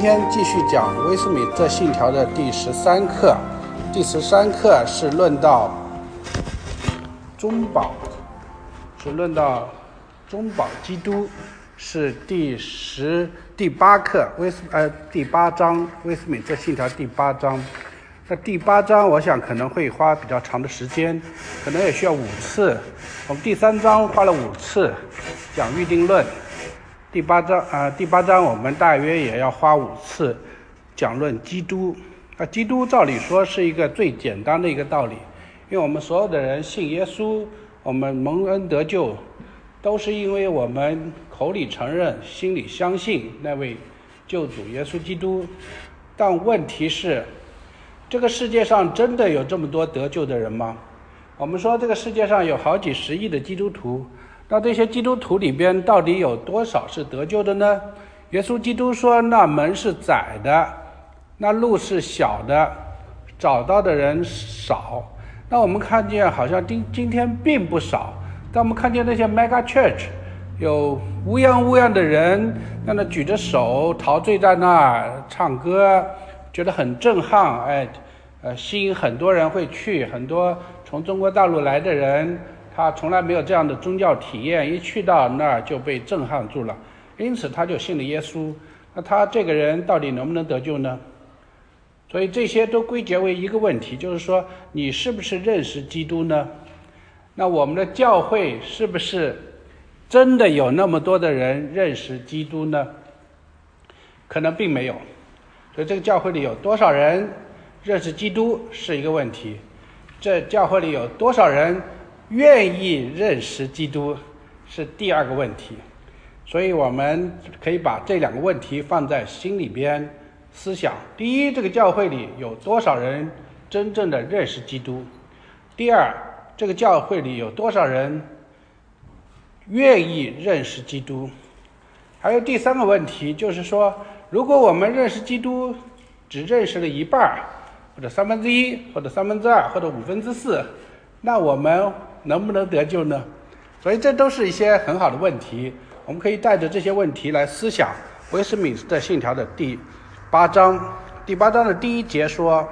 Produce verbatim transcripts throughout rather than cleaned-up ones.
天继续讲威斯敏斯特信条的第十三课。第十三课是论到中保，是论到中保基督，是第十第八课威斯呃第八章威斯敏斯特信条第八章。那第八章我想可能会花比较长的时间，可能也需要五次。我们第三章花了五次讲预定论，第八章啊、呃、第八章我们大约也要花五次讲论基督。那基督照理说是一个最简单的一个道理，因为我们所有的人信耶稣，我们蒙恩得救，都是因为我们口里承认，心里相信那位救主耶稣基督。但问题是，这个世界上真的有这么多得救的人吗？我们说这个世界上有好几十亿的基督徒，那这些基督徒里边到底有多少是得救的呢？耶稣基督说，那门是窄的，那路是小的，找到的人少。那我们看见好像今今天并不少，但我们看见那些 mega church 有乌泱乌泱的人在那举着手陶醉在那儿唱歌，觉得很震撼，哎，呃，吸引很多人会去，很多从中国大陆来的人，他从来没有这样的宗教体验，一去到那儿就被震撼住了，因此他就信了耶稣。那他这个人到底能不能得救呢？所以这些都归结为一个问题，就是说你是不是认识基督呢？那我们的教会是不是真的有那么多的人认识基督呢？可能并没有。所以这个教会里有多少人认识基督是一个问题，这教会里有多少人愿意认识基督是第二个问题。所以我们可以把这两个问题放在心里边思想。第一，这个教会里有多少人真正的认识基督？第二，这个教会里有多少人愿意认识基督？还有第三个问题，就是说如果我们认识基督只认识了一半，或者三分之一，或者三分之二，或者五分之四，那我们能不能得救呢？所以这都是一些很好的问题，我们可以带着这些问题来思想威斯敏斯特信条的第八章。第八章的第一节说，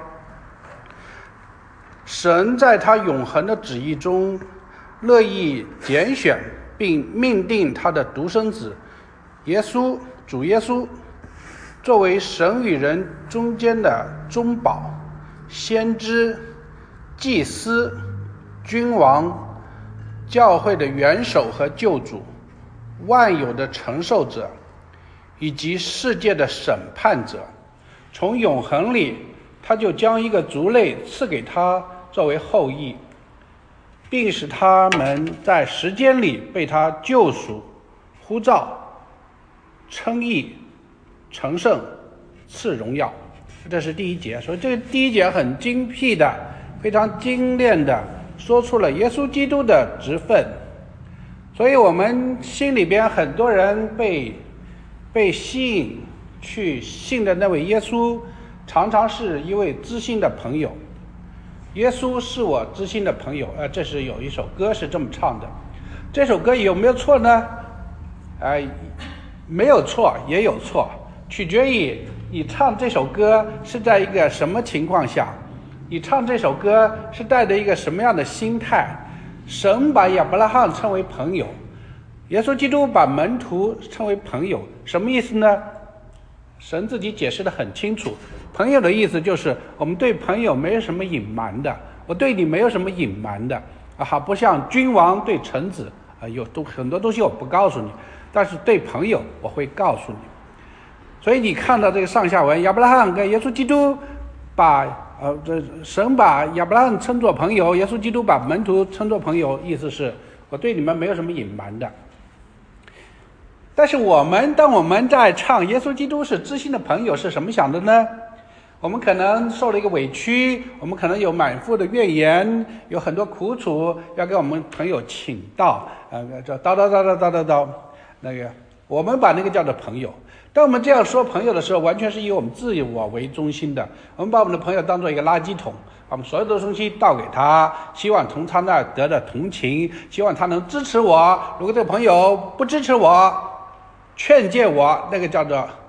神在他永恒的旨意中乐意拣选并命定他的独生子耶稣，主耶稣，作为神与人中间的中保、先知、祭司、君王、教会的元首和救主、万有的承受者，以及世界的审判者。从永恒里，他就将一个族类赐给他作为后裔，并使他们在时间里被他救赎、呼召、称义、成圣、赐荣耀。这是第一节。所以这第一节很精辟的，非常精炼的说出了耶稣基督的职分。所以我们心里边很多人被被吸引去信的那位耶稣，常常是一位知心的朋友。耶稣是我知心的朋友，呃，这是有一首歌是这么唱的。这首歌有没有错呢？呃，没有错，也有错，取决于你唱这首歌是在一个什么情况下，你唱这首歌是带着一个什么样的心态。神把亚伯拉罕称为朋友，耶稣基督把门徒称为朋友，什么意思呢？神自己解释得很清楚，朋友的意思就是我们对朋友没有什么隐瞒的，我对你没有什么隐瞒的啊，不像君王对臣子啊，有都很多东西我不告诉你，但是对朋友我会告诉你。所以你看到这个上下文，亚伯拉罕跟耶稣基督把呃这神把亚伯拉罕称作朋友，耶稣基督把门徒称作朋友，意思是我对你们没有什么隐瞒的。但是我们当我们在唱耶稣基督是知心的朋友是什么想的呢？我们可能受了一个委屈，我们可能有满腹的怨言，有很多苦楚要给我们朋友请到，呃，这叨叨叨叨叨叨叨，那个我们把那个叫做朋友。当我们这样说朋友的时候，完全是以我们自我为中心的，我们把我们的朋友当做一个垃圾桶，把我们所有的东西倒给他，希望从他那儿得到同情，希望他能支持我。如果这个朋友不支持我，劝诫我，那个叫做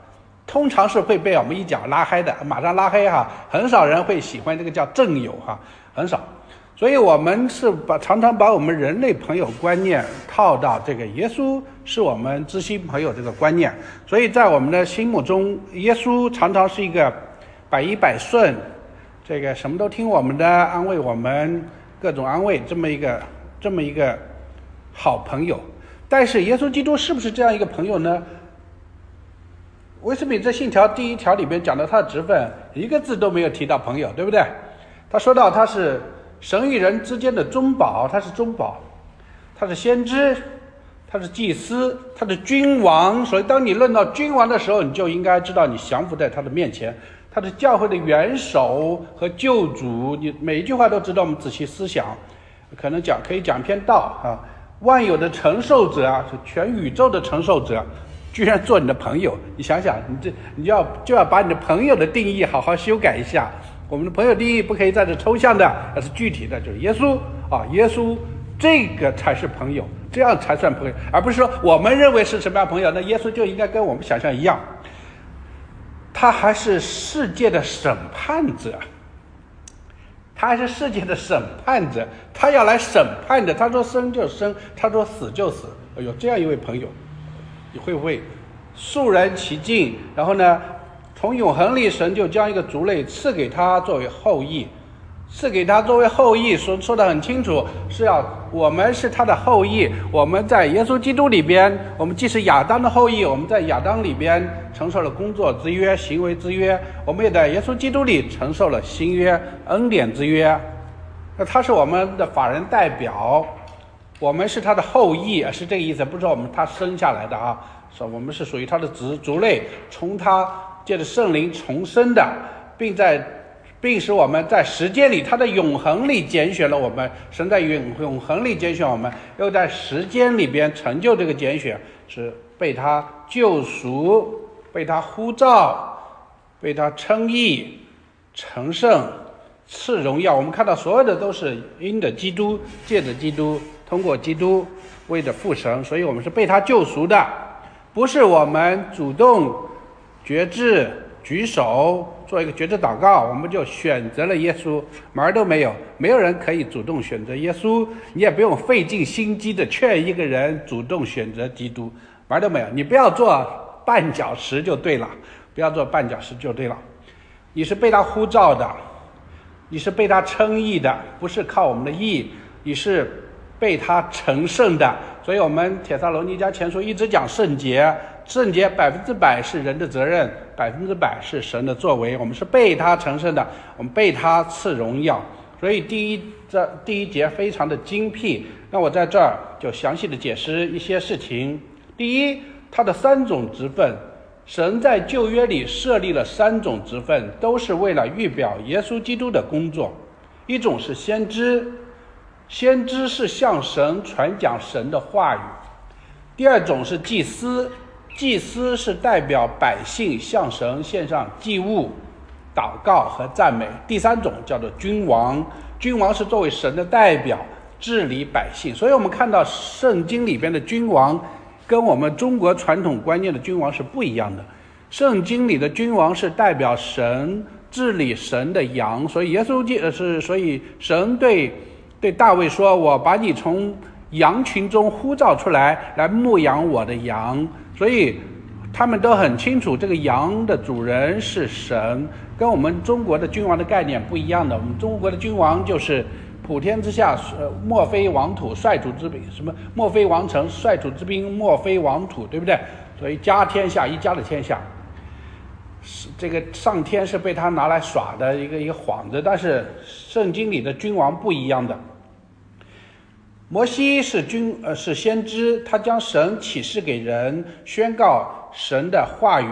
通常是会被我们一脚拉黑的，马上拉黑哈，很少人会喜欢这个叫正友哈，很少。所以我们是把常常把我们人类朋友观念套到这个耶稣是我们知心朋友这个观念，所以在我们的心目中，耶稣常常是一个百依百顺，这个什么都听我们的，安慰我们，各种安慰，这么一个这么一个好朋友。但是耶稣基督是不是这样一个朋友呢？威斯敏这信条第一条里边讲到他的职分，一个字都没有提到朋友，对不对？他说到他是神与人之间的中保，他是中保，他是先知，他是祭司，他是君王。所以当你论到君王的时候，你就应该知道你降服在他的面前，他是教会的元首和救主。你每一句话都知道，我们仔细思想，可能讲可以讲篇道啊。万有的承受者啊，是全宇宙的承受者，居然做你的朋友。你想想，你这你要就要把你的朋友的定义好好修改一下。我们的朋友定义不可以在这抽象的，而是具体的，就是耶稣啊，耶稣这个才是朋友，这样才算朋友，而不是说我们认为是什么样朋友，那耶稣就应该跟我们想象一样。他还是世界的审判者，他还是世界的审判者，他要来审判的。他说生就生，他说死就死。哎呦，这样一位朋友，你会不会肃然起敬？然后呢，从永恒里神就将一个族类赐给他作为后裔，赐给他作为后裔，说说得很清楚，是要我们是他的后裔。我们在耶稣基督里边，我们既是亚当的后裔，我们在亚当里边承受了工作之约、行为之约，我们也在耶稣基督里承受了新约、恩典之约。那他是我们的法人代表，我们是他的后裔，是这个意思，不是说我们他生下来的啊，说我们是属于他的族族类，从他借着圣灵重生的，并在并使我们在时间里，他的永恒里拣选了我们，神在永永恒里拣选我们，又在时间里边成就这个拣选，是被他救赎，被他呼召，被他称义，成圣，赐荣耀。我们看到所有的都是因着基督，借着基督，通过基督，为着父神，所以我们是被他救赎的，不是我们主动决志举手做一个决志祷告，我们就选择了耶稣，门儿都没有。没有人可以主动选择耶稣，你也不用费尽心机的劝一个人主动选择基督，门儿都没有。你不要做绊脚石就对了，不要做绊脚石就对了。你是被他呼召的，你是被他称义的，不是靠我们的义，你是被他成圣的。所以我们帖撒罗尼迦前书一直讲圣洁，圣洁百分之百是人的责任，百分之百是神的作为。我们是被他成圣的，我们被他赐荣耀。所以第一这第一节非常的精辟，那我在这儿就详细的解释一些事情。第一，他的三种职分，神在旧约里设立了三种职分，都是为了预表耶稣基督的工作。一种是先知，先知是向神传讲神的话语。第二种是祭司，祭司是代表百姓向神献上祭物、祷告和赞美。第三种叫做君王，君王是作为神的代表治理百姓。所以我们看到圣经里边的君王跟我们中国传统观念的君王是不一样的。圣经里的君王是代表神治理神的羊，所以耶稣基是所以神对对大卫说，我把你从羊群中呼召出来，来牧养我的羊。所以他们都很清楚这个羊的主人是神，跟我们中国的君王的概念不一样的。我们中国的君王就是普天之下，呃，莫非王土，率土之滨，什么莫非王臣，率土之滨，莫非王土，对不对？所以家天下，一家的天下，这个上天是被他拿来耍的一个一个幌子。但是圣经里的君王不一样的。摩西是君呃是先知，他将神启示给人，宣告神的话语。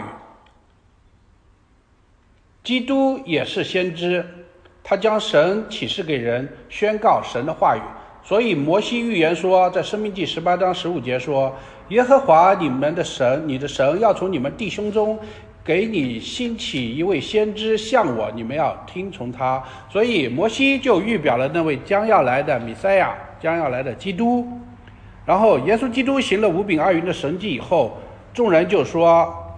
基督也是先知，他将神启示给人，宣告神的话语。所以摩西预言说，在申命记十八章十五节说，耶和华你们的神，你的神要从你们弟兄中给你兴起一位先知像我，你们要听从他。所以摩西就预表了那位将要来的弥赛亚，将要来的基督。然后耶稣基督行了五饼二鱼的神迹以后，众人就说，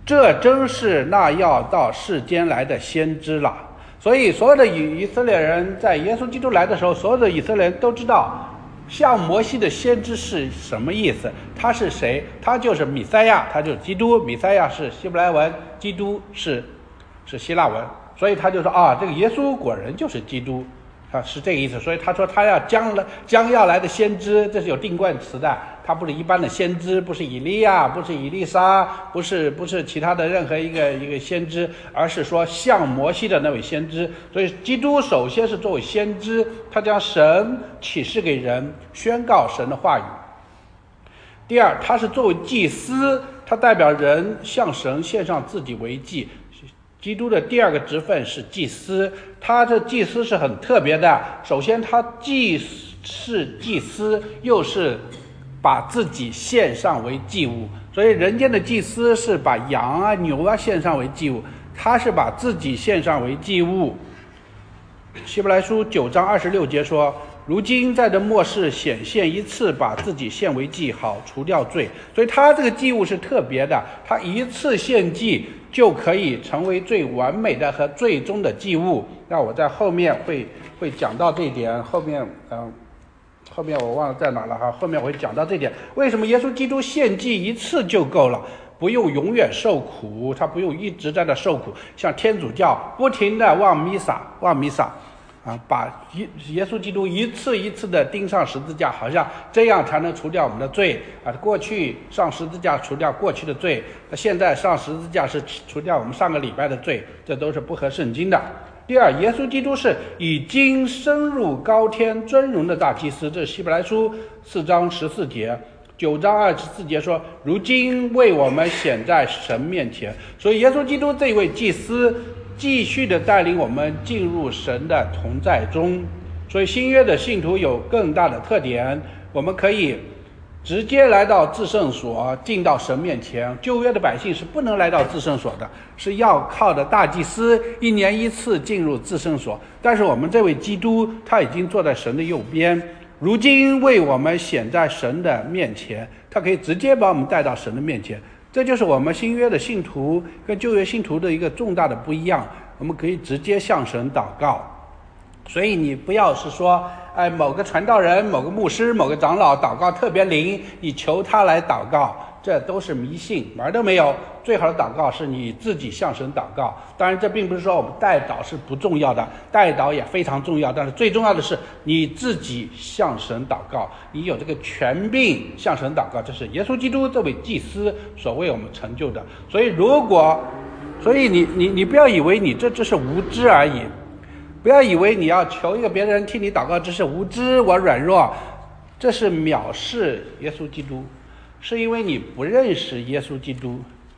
这真是那要到世间来的先知了。所以所有的以以色列人在耶稣基督来的时候，所有的以色列人都知道像摩西的先知是什么意思，他是谁？他就是弥赛亚，他就是基督。弥赛亚是希伯来文，基督是是希腊文，所以他就说啊，这个耶稣果然就是基督啊，是这个意思。所以他说他要将来将要来的先知，这是有定冠词的，他不是一般的先知，不是以利亚，不是以利沙，不是不是其他的任何一个一个先知，而是说像摩西的那位先知。所以基督首先是作为先知，他将神启示给人，宣告神的话语。第二，他是作为祭司，他代表人向神献上自己为祭。基督的第二个职分是祭司，他的祭司是很特别的。首先他既是祭司，又是把自己献上为祭物。所以人间的祭司是把羊啊牛啊献上为祭物，他是把自己献上为祭物。希伯来书九章二十六节说，如今在这末世显现一次，把自己献为祭，好除掉罪。所以他这个祭物是特别的，他一次献祭就可以成为最完美的和最终的祭物。那我在后面会会讲到这一点，后面嗯，后面我忘了在哪了哈，后面我会讲到这一点。为什么耶稣基督献祭一次就够了，不用永远受苦，他不用一直在那受苦，像天主教不停的望弥撒望弥撒啊，把耶稣基督一次一次的钉上十字架，好像这样才能除掉我们的罪啊！过去上十字架除掉过去的罪，那现在上十字架是除掉我们上个礼拜的罪，这都是不合圣经的。第二，耶稣基督是已经升入高天尊荣的大祭司，这是希伯来书四章十四节。九章二十四节说，如今为我们显在神面前。所以耶稣基督这位祭司继续的带领我们进入神的同在中。所以新约的信徒有更大的特点，我们可以直接来到至圣所，进到神面前。旧约的百姓是不能来到至圣所的，是要靠着大祭司一年一次进入至圣所。但是我们这位基督他已经坐在神的右边，如今为我们显在神的面前，他可以直接把我们带到神的面前。这就是我们新约的信徒跟旧约信徒的一个重大的不一样，我们可以直接向神祷告。所以你不要是说哎，某个传道人某个牧师某个长老祷告特别灵，你求他来祷告，这都是迷信，门儿都没有。最好的祷告是你自己向神祷告。当然这并不是说我们代祷是不重要的，代祷也非常重要，但是最重要的是你自己向神祷告，你有这个权柄向神祷告，这是耶稣基督这位祭司所为我们成就的。所以如果所以你你你不要以为你这只是无知而已，不要以为你要求一个别人替你祷告这是无知，我软弱，这是藐视耶稣基督，是因为你不认识耶稣基督，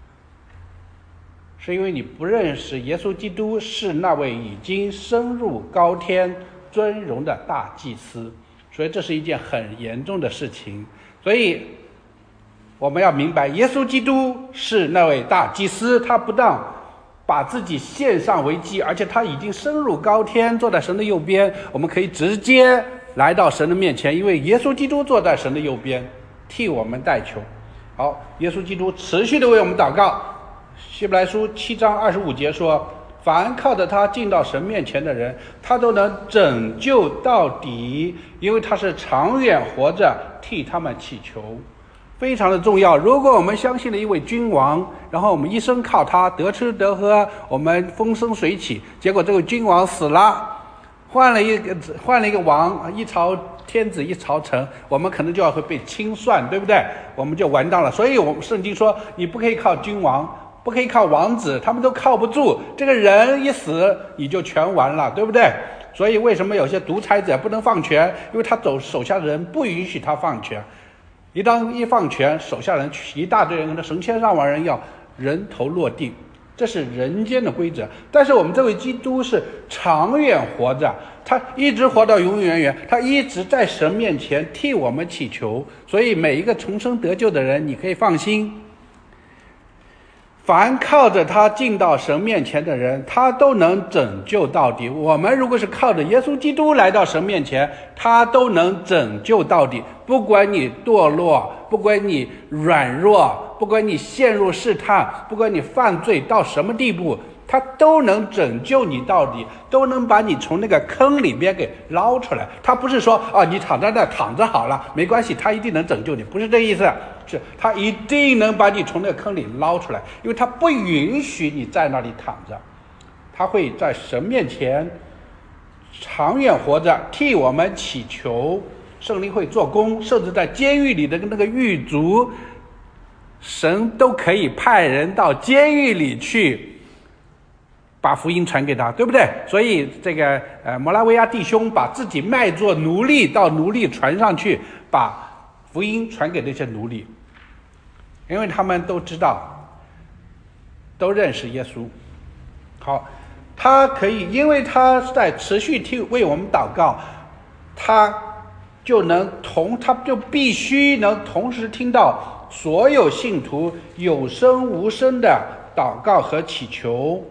是因为你不认识耶稣基督是那位已经升入高天尊荣的大祭司，所以这是一件很严重的事情。所以我们要明白，耶稣基督是那位大祭司，他不但把自己献上为祭，而且他已经升入高天，坐在神的右边，我们可以直接来到神的面前，因为耶稣基督坐在神的右边替我们代求。好，耶稣基督持续的为我们祷告。希伯来书七章二十五节说，凡靠着他进到神面前的人，他都能拯救到底，因为他是长远活着替他们祈求。非常的重要。如果我们相信了一位君王，然后我们一生靠他得吃得喝，我们风生水起，结果这个君王死了，换了一个换了一个王，一朝天子一朝臣，我们可能就要会被清算，对不对？我们就完蛋了。所以我们圣经说，你不可以靠君王，不可以靠王子，他们都靠不住，这个人一死你就全完了，对不对？所以为什么有些独裁者不能放权？因为他走手下的人不允许他放权，一当一放权，手下人一大堆人，成千上万人要人头落地，这是人间的规则。但是我们这位基督是长远活着，他一直活到永永远远，他一直在神面前替我们祈求。所以每一个重生得救的人，你可以放心，凡靠着他进到神面前的人，他都能拯救到底。我们如果是靠着耶稣基督来到神面前，他都能拯救到底。不管你堕落，不管你软弱， 不管你陷入试探，不管你犯罪到什么地步，他都能拯救你到底，都能把你从那个坑里边给捞出来。他不是说啊，你躺在那躺着好了，没关系，他一定能拯救你，不是这个意思，是他一定能把你从那个坑里捞出来，因为他不允许你在那里躺着，他会在神面前长远活着，替我们祈求，圣灵会做工，甚至在监狱里的那个狱卒，神都可以派人到监狱里去把福音传给他，对不对？所以这个呃摩拉维亚弟兄把自己卖作奴隶到奴隶船上去，把福音传给那些奴隶，因为他们都知道，都认识耶稣。好，他可以，因为他在持续替为我们祷告，他就能同他就必须能同时听到所有信徒有声无声的祷告和祈求。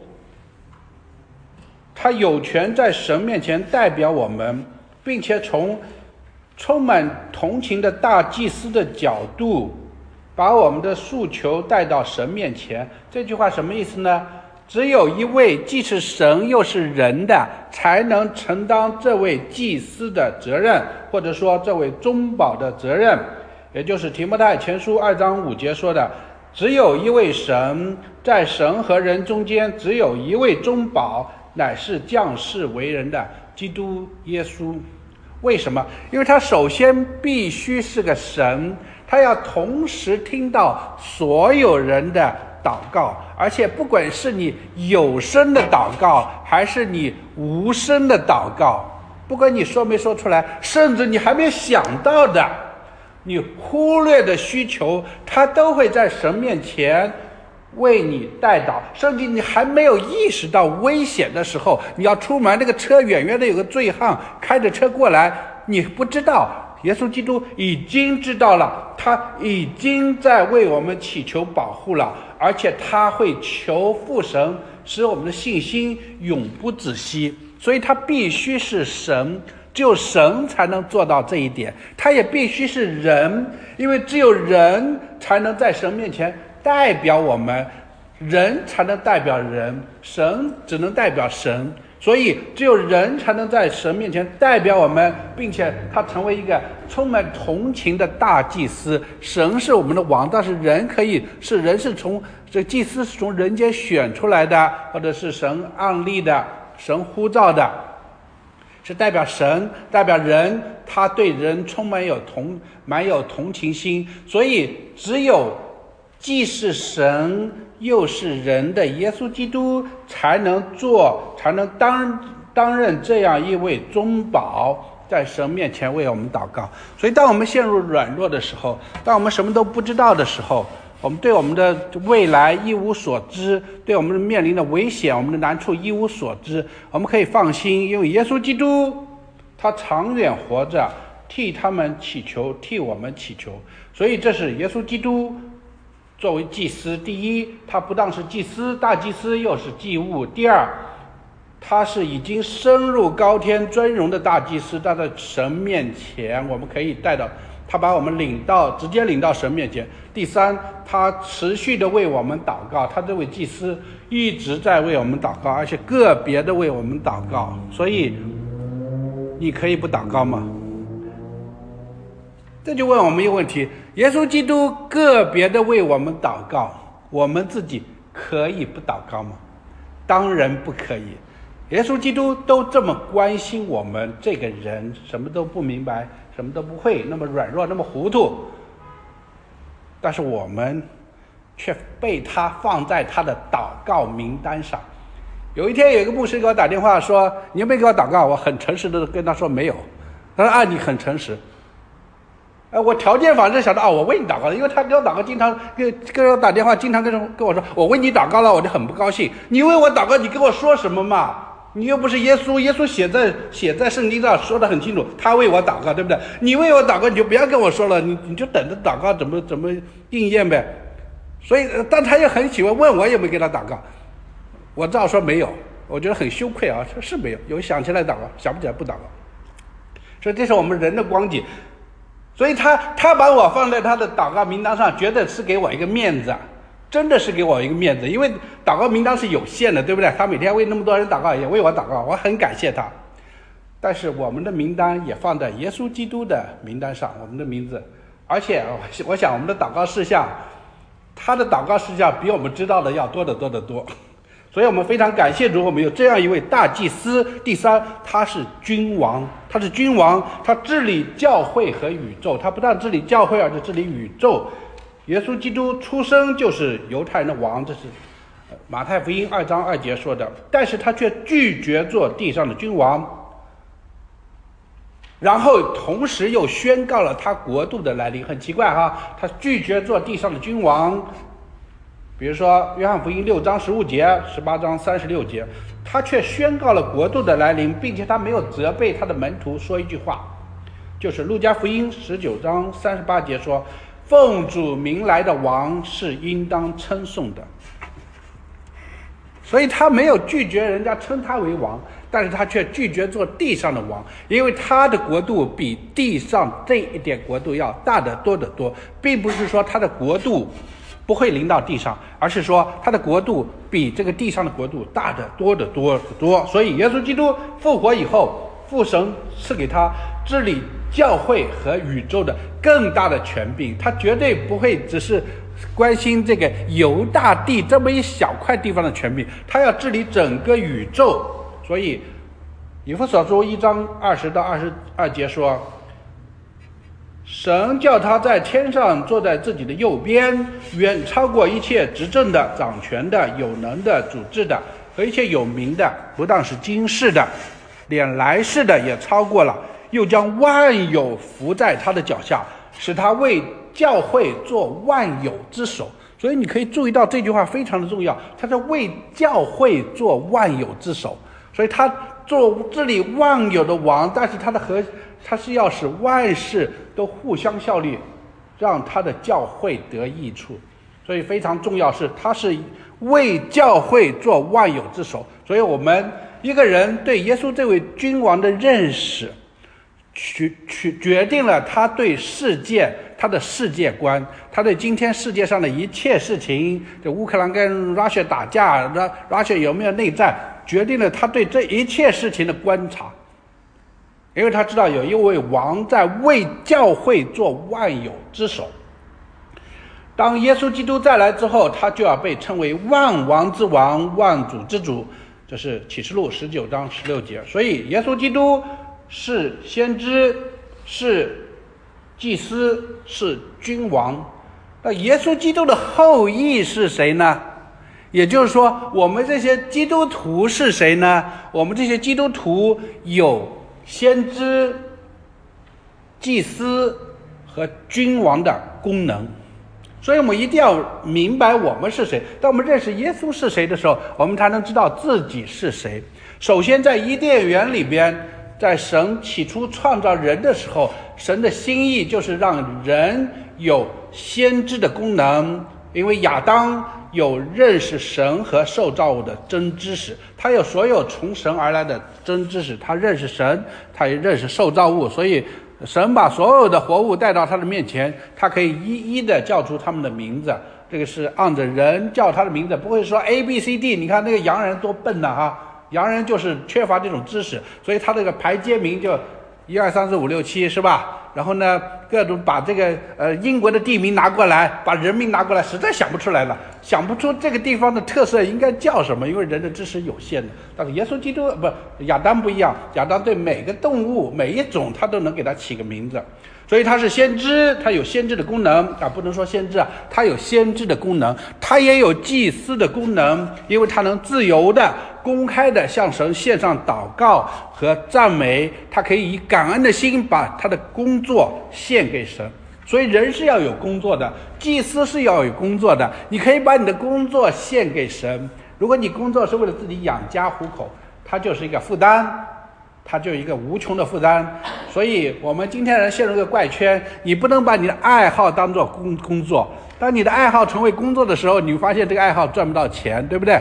他有权在神面前代表我们，并且从充满同情的大祭司的角度把我们的诉求带到神面前。这句话什么意思呢？只有一位既是神又是人的，才能承担这位祭司的责任，或者说这位中保的责任，也就是提摩太前书二章五节说的，只有一位神，在神和人中间只有一位中保，乃是降世为人的基督耶稣。为什么？因为他首先必须是个神，他要同时听到所有人的祷告，而且不管是你有声的祷告还是你无声的祷告，不管你说没说出来，甚至你还没想到的，你忽略的需求，他都会在神面前为你代祷。甚至你还没有意识到危险的时候，你要出门，那个车远远的有个醉汉开着车过来，你不知道，耶稣基督已经知道了，他已经在为我们祈求保护了，而且他会求父神使我们的信心永不止息。所以他必须是神，只有神才能做到这一点。他也必须是人，因为只有人才能在神面前代表我们，人才能代表人，神只能代表神，所以只有人才能在神面前代表我们，并且他成为一个充满同情的大祭司。神是我们的王，但是人可以是人是从这祭司是从人间选出来的，或者是神按立的，神呼召的，是代表神，代表人，他对人充满有同满有同情心。所以只有既是神又是人的耶稣基督才能做，才能担担任这样一位中保，在神面前为我们祷告。所以当我们陷入软弱的时候，当我们什么都不知道的时候，我们对我们的未来一无所知，对我们面临的危险，我们的难处一无所知，我们可以放心，因为耶稣基督他长远活着，替他们祈求，替我们祈求。所以这是耶稣基督作为祭司，第一，他不但是祭司，大祭司，又是祭物；第二，他是已经升入高天尊荣的大祭司，他在神面前我们可以带到，他把我们领到直接领到神面前。第三，他持续的为我们祷告，他这位祭司一直在为我们祷告，而且个别的为我们祷告。所以你可以不祷告吗？这就问我们一个问题，耶稣基督个别的为我们祷告，我们自己可以不祷告吗？当然不可以。耶稣基督都这么关心我们这个人，什么都不明白，什么都不会，那么软弱，那么糊涂，但是我们却被他放在他的祷告名单上。有一天有一个牧师给我打电话说，你有没有给我祷告？我很诚实的跟他说没有。他说啊，你很诚实。呃，我条件反正想到啊，我为你祷告了，因为他给我祷告，经常给给我打电话，经常跟跟我说，我为你祷告了，我就很不高兴。你为我祷告，你跟我说什么嘛？你又不是耶稣，耶稣写在写在圣经上说得很清楚，他为我祷告，对不对？你为我祷告，你就不要跟我说了，你你就等着祷告怎么怎么应验呗。所以，但他也很喜欢问我有没有给他祷告，我照说没有，我觉得很羞愧啊，说是没有，有想起来祷告，想不起来不祷告。所以这是我们人的光景。 所以他他把我放在他的祷告名单上，觉得是给我一个面子，真的是给我一个面子，因为祷告名单是有限的，对不对？他每天为那么多人祷告，也为我祷告，我很感谢他。但是我们的名单也放在耶稣基督的名单上，我们的名字，而且我想我们的祷告事项，他的祷告事项比我们知道的要多得多得多。所以我们非常感谢主，我们有这样一位大祭司。第三，他是君王，他是君王，他治理教会和宇宙，他不但治理教会，而且治理宇宙。耶稣基督出生就是犹太人的王，这是马太福音二章二节说的，但是他却拒绝做地上的君王，然后同时又宣告了他国度的来临。很奇怪哈，他拒绝做地上的君王。比如说约翰福音六章十五节、十八章三十六节，他却宣告了国度的来临，并且他没有责备他的门徒说一句话，就是路加福音十九章三十八节说，奉主名来的王是应当称颂的。所以他没有拒绝人家称他为王，但是他却拒绝做地上的王，因为他的国度比地上这一点国度要大得多得多，并不是说他的国度不会临到地上，而是说他的国度比这个地上的国度大得多得多得多。所以耶稣基督复活以后，父神赐给他治理教会和宇宙的更大的权柄，他绝对不会只是关心这个犹大地这么一小块地方的权柄，他要治理整个宇宙。所以以弗所书一章二十到二十二节说，神叫他在天上坐在自己的右边，远超过一切执政的、掌权的、有能的、主治的和一切有名的，不但是今世的，连来世的也超过了，又将万有伏在他的脚下，使他为教会做万有之首。所以你可以注意到这句话非常的重要，他是为教会做万有之首。所以他做治理万有的王，但是他的核他是要使万事都互相效力，让他的教会得益处。所以非常重要是他是为教会做万有之首。所以我们一个人对耶稣这位君王的认识，去去决定了他对世界他的世界观，他对今天世界上的一切事情，这乌克兰跟 Russia 打架 Russia 有没有内战，决定了他对这一切事情的观察。因为他知道有一位王在为教会做万有之首。当耶稣基督再来之后，他就要被称为万王之王、万主之主，这是启示录十九章十六节。所以耶稣基督是先知，是祭司，是君王。那耶稣基督的后裔是谁呢？也就是说，我们这些基督徒是谁呢？我们这些基督徒有先知、祭司和君王的功能。所以我们一定要明白我们是谁。当我们认识耶稣是谁的时候，我们才能知道自己是谁。首先在伊甸园里边，在神起初创造人的时候，神的心意就是让人有先知的功能。因为亚当有认识神和受造物的真知识，他有所有从神而来的真知识，他认识神，他也认识受造物，所以神把所有的活物带到他的面前，他可以一一的叫出他们的名字。这个是按着人叫他的名字，不会说 A B C D。 你看那个洋人多笨呐、啊、哈，洋人就是缺乏这种知识，所以他这个排街名就一二三四五六七，是吧？然后呢，各种把这个呃英国的地名拿过来，把人名拿过来，实在想不出来了，想不出这个地方的特色应该叫什么，因为人的知识有限的。但是耶稣基督不，亚当不一样，亚当对每个动物每一种他都能给他起个名字，所以他是先知，他有先知的功能啊，不能说先知啊，他有先知的功能，他也有祭司的功能，因为他能自由的、公开的向神献上祷告和赞美，他可以以感恩的心把他的工作献给神。所以人是要有工作的，祭司是要有工作的，你可以把你的工作献给神。如果你工作是为了自己养家糊口，它就是一个负担，它就一个无穷的负担。所以我们今天人陷入一个怪圈，你不能把你的爱好当作工工作。当你的爱好成为工作的时候，你发现这个爱好赚不到钱，对不对？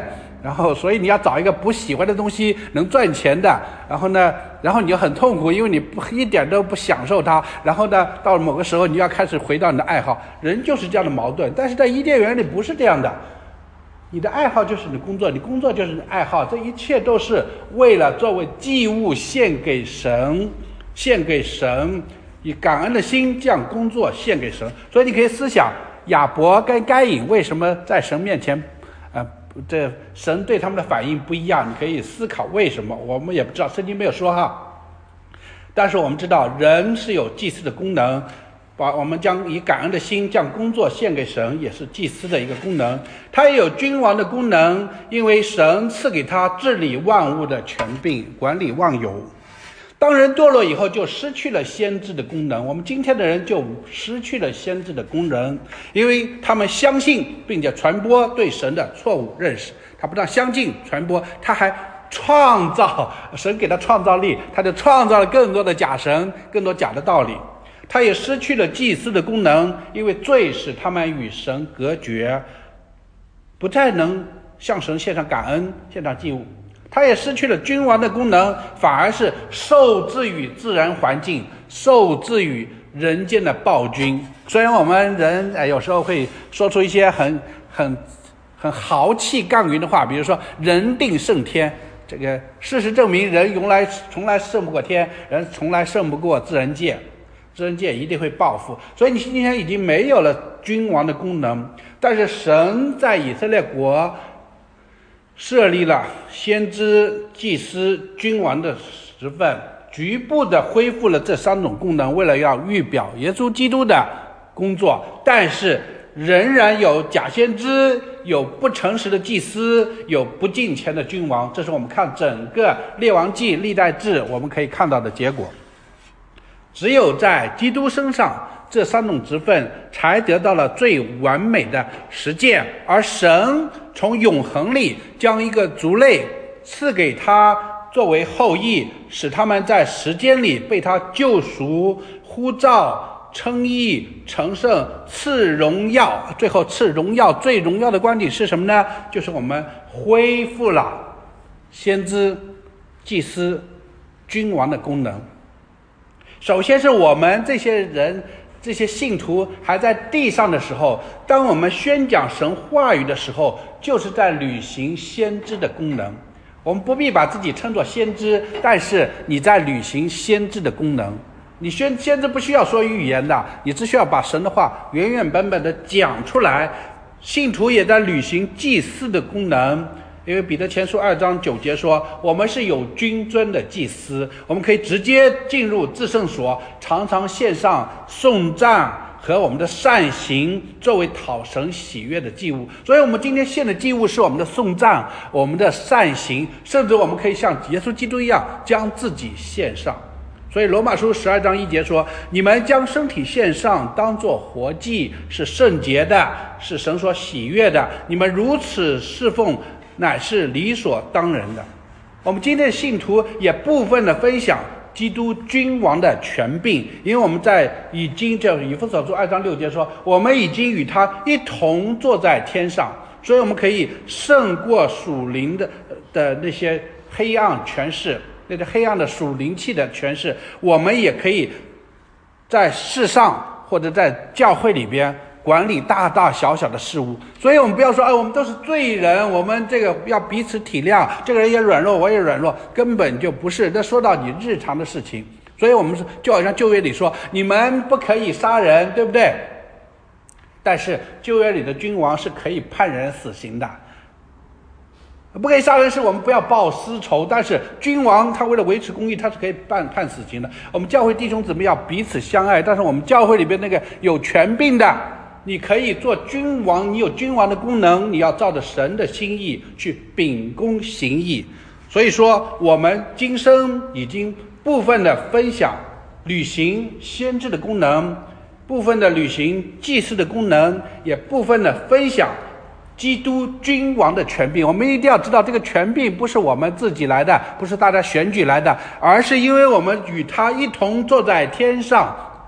然后所以你要找一个不喜欢的东西能赚钱的，然后呢然后你就很痛苦，因为你不一点都不享受它，然后呢到某个时候你要开始回到你的爱好，人就是这样的矛盾。但是在伊甸园里不是这样的，你的爱好就是你工作，你工作就是你爱好，这一切都是为了作为祭物献给神，献给神，以感恩的心将工作献给神。所以你可以思想亚伯跟该隐为什么在神面前呃，这神对他们的反应不一样，你可以思考为什么，我们也不知道，圣经没有说哈。但是我们知道人是有祭祀的功能，把我们将以感恩的心将工作献给神，也是祭司的一个功能。他也有君王的功能，因为神赐给他治理万物的权柄，管理万有。当人堕落以后，就失去了先知的功能。我们今天的人就失去了先知的功能，因为他们相信并且传播对神的错误认识。他不但相信传播，他还创造，神给他创造力，他就创造了更多的假神，更多假的道理。他也失去了祭司的功能，因为罪使他们与神隔绝，不再能向神献上感恩，献上祭物。他也失去了君王的功能，反而是受制于自然环境，受制于人间的暴君。虽然我们人、哎、有时候会说出一些很很很豪气干云的话，比如说人定胜天，这个事实证明人从来从来胜不过天，人从来胜不过自然界，自然界一定会报复。所以你今天已经没有了君王的功能，但是神在以色列国设立了先知、祭司、君王的职分，局部的恢复了这三种功能，为了要预表耶稣基督的工作。但是仍然有假先知，有不诚实的祭司，有不敬虔的君王。这是我们看整个列王记、历代志我们可以看到的结果。只有在基督身上，这三种职分才得到了最完美的实践，而神从永恒里将一个族类赐给他作为后裔，使他们在时间里被他救赎、呼召、称义、成圣、赐荣耀。最后赐荣耀，最荣耀的观点是什么呢？就是我们恢复了先知、祭司、君王的功能。首先是我们这些人，这些信徒还在地上的时候，当我们宣讲神话语的时候，就是在履行先知的功能。我们不必把自己称作先知，但是你在履行先知的功能。你先先知不需要说语言的，你只需要把神的话原原本本的讲出来。信徒也在履行祭司的功能，因为彼得前书二章九节说，我们是有君尊的祭司，我们可以直接进入至圣所，常常献上颂赞和我们的善行作为讨神喜悦的祭物。所以我们今天献的祭物是我们的颂赞，我们的善行，甚至我们可以像耶稣基督一样将自己献上。所以罗马书十二章一节说，你们将身体献上，当作活祭，是圣洁的，是神所喜悦的，你们如此侍奉乃是理所当然的。我们今天的信徒也部分的分享基督君王的权柄，因为我们在已经这以弗所书二章六节说，我们已经与他一同坐在天上，所以我们可以胜过属灵的的那些黑暗权势，那些黑暗的属灵气的权势，我们也可以在世上或者在教会里边管理大大小小的事物。所以我们不要说，哎，我们都是罪人，我们这个要彼此体谅，这个人也软弱，我也软弱，根本就不是。那说到你日常的事情，所以我们是就好像旧约里说，你们不可以杀人，对不对？但是旧约里的君王是可以判人死刑的。不可以杀人是我们不要报私仇，但是君王他为了维持公义，他是可以判判死刑的。我们教会弟兄姊妹要彼此相爱，但是我们教会里边那个有权柄的，你可以做君王，你有君王的功能，你要照着神的心意去秉公行义。所以说我们今生已经部分的分享履行先知的功能，部分的履行祭司的功能，也部分的分享基督君王的权柄。我们一定要知道，这个权柄不是我们自己来的，不是大家选举来的，而是因为我们与他一同坐在天上，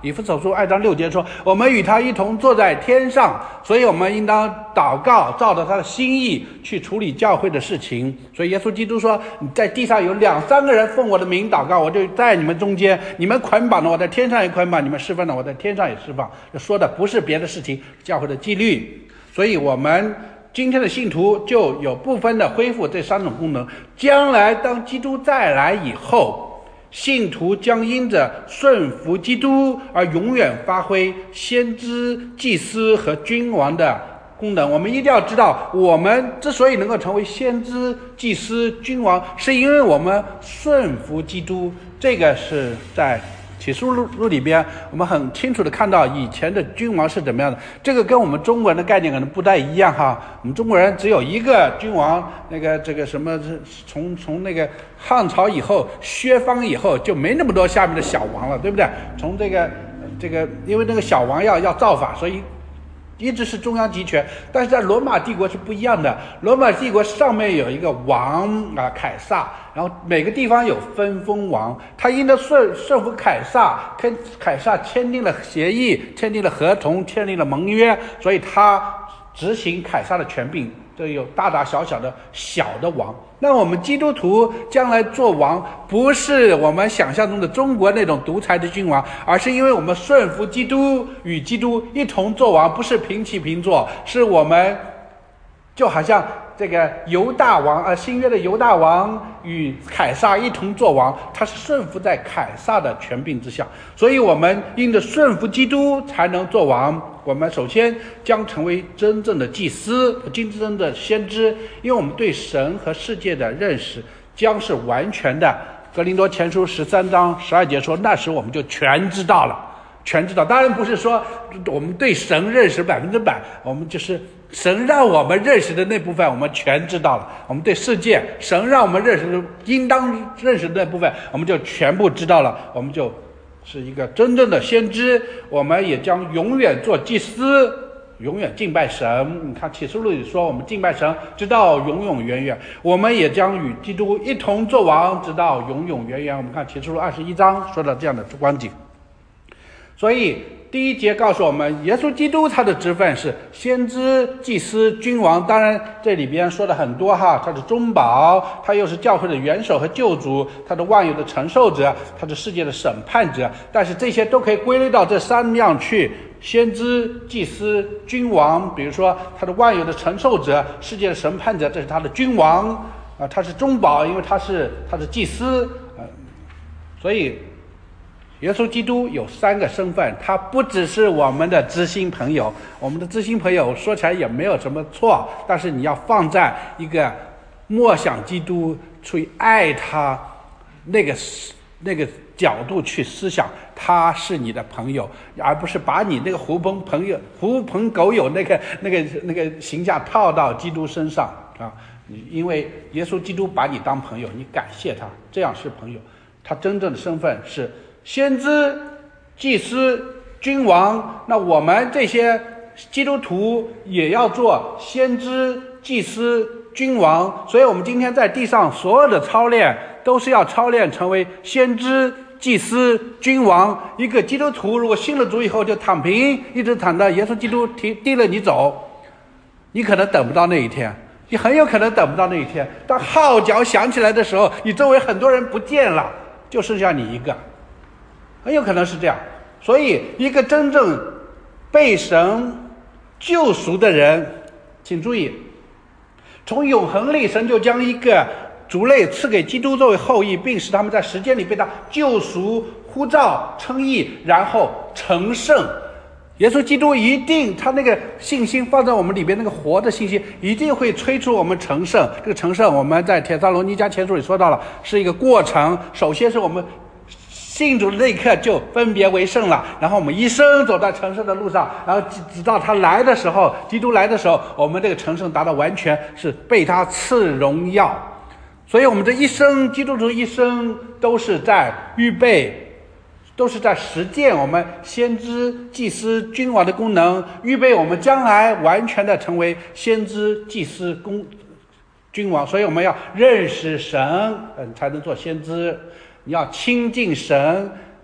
以弗所书二章六节说，我们与他一同坐在天上，所以我们应当祷告，照着他的心意去处理教会的事情。所以耶稣基督说，在地上有两三个人奉我的名祷告，我就在你们中间，你们捆绑的我在天上也捆绑，你们释放的我在天上也释放。说的不是别的事情，教会的纪律。所以我们今天的信徒就有部分的恢复这三种功能。将来当基督再来以后，信徒将因着顺服基督而永远发挥先知、祭司和君王的功能。我们一定要知道，我们之所以能够成为先知、祭司、君王，是因为我们顺服基督。这个是在启示录里边我们很清楚的看到以前的君王是怎么样的。这个跟我们中国人的概念可能不太一样哈，我们中国人只有一个君王，那个这个什么从从那个汉朝以后，削藩以后就没那么多下面的小王了，对不对？从这个这个因为那个小王要要造反，所以一直是中央集权。但是在罗马帝国是不一样的，罗马帝国上面有一个王啊，凯撒，然后每个地方有分封王，他因着顺顺服凯撒，跟凯撒签订了协议，签订了合同，签订了盟约，所以他执行凯撒的权柄。这有大大小小的小的王。那我们基督徒将来做王，不是我们想象中的中国那种独裁的君王，而是因为我们顺服基督，与基督一同做王，不是平起平坐，是我们就好像这个犹大王啊，新约的犹大王与凯撒一同做王，他是顺服在凯撒的权柄之下。所以我们因着顺服基督才能做王。我们首先将成为真正的祭司，真正的先知，因为我们对神和世界的认识将是完全的。哥林多前书十三章十二节说，那时我们就全知道了，全知道。当然不是说我们对神认识百分之百，我们就是神让我们认识的那部分我们全知道了。我们对世界，神让我们认识的应当认识的那部分我们就全部知道了，我们就是一个真正的先知。我们也将永远做祭司，永远敬拜神。你看启示录里说我们敬拜神直到永永远远，我们也将与基督一同做王直到永永远远。我们看启示录二十一章说到这样的光景。所以第一节告诉我们，耶稣基督他的职分是先知、祭司、君王。当然这里边说的很多哈，他是中保，他又是教会的元首和救主，他的万有的承受者，他是世界的审判者。但是这些都可以归类到这三样去，先知、祭司、君王。比如说他的万有的承受者，世界的审判者，这是他的君王啊，他是中保，因为他是他是祭司啊。所以耶稣基督有三个身份，他不只是我们的知心朋友，我们的知心朋友说起来也没有什么错，但是你要放在一个默想基督、出于爱他那个那个角度去思想，他是你的朋友，而不是把你那个狐朋朋友、狐朋狗友那个那个那个形象套到基督身上啊！因为耶稣基督把你当朋友，你感谢他，这样是朋友。他真正的身份是先知、祭司、君王。那我们这些基督徒也要做先知、祭司、君王。所以我们今天在地上所有的操练都是要操练成为先知、祭司、君王。一个基督徒如果信了主以后就躺平，一直躺到耶稣基督提提了你走，你可能等不到那一天，你很有可能等不到那一天。当号角响起来的时候，你周围很多人不见了，就剩下你一个，很有可能是这样。所以一个真正被神救赎的人，请注意，从永恒里神就将一个族类赐给基督作为后裔，并使他们在时间里被他救赎、呼召、称义，然后成圣。耶稣基督一定，他那个信心放在我们里边，那个活的信心一定会催出我们成圣。这个成圣我们在帖撒罗尼迦前书里说到了，是一个过程。首先是我们信主的那一刻就分别为圣了，然后我们一生走在成圣的路上，然后直到他来的时候，基督来的时候，我们这个成圣达到完全，是被他赐荣耀。所以我们这一生，基督徒一生都是在预备，都是在实践我们先知、祭司、君王的功能，预备我们将来完全的成为先知、祭司、公君王。所以我们要认识神，嗯，才能做先知。你要亲近神，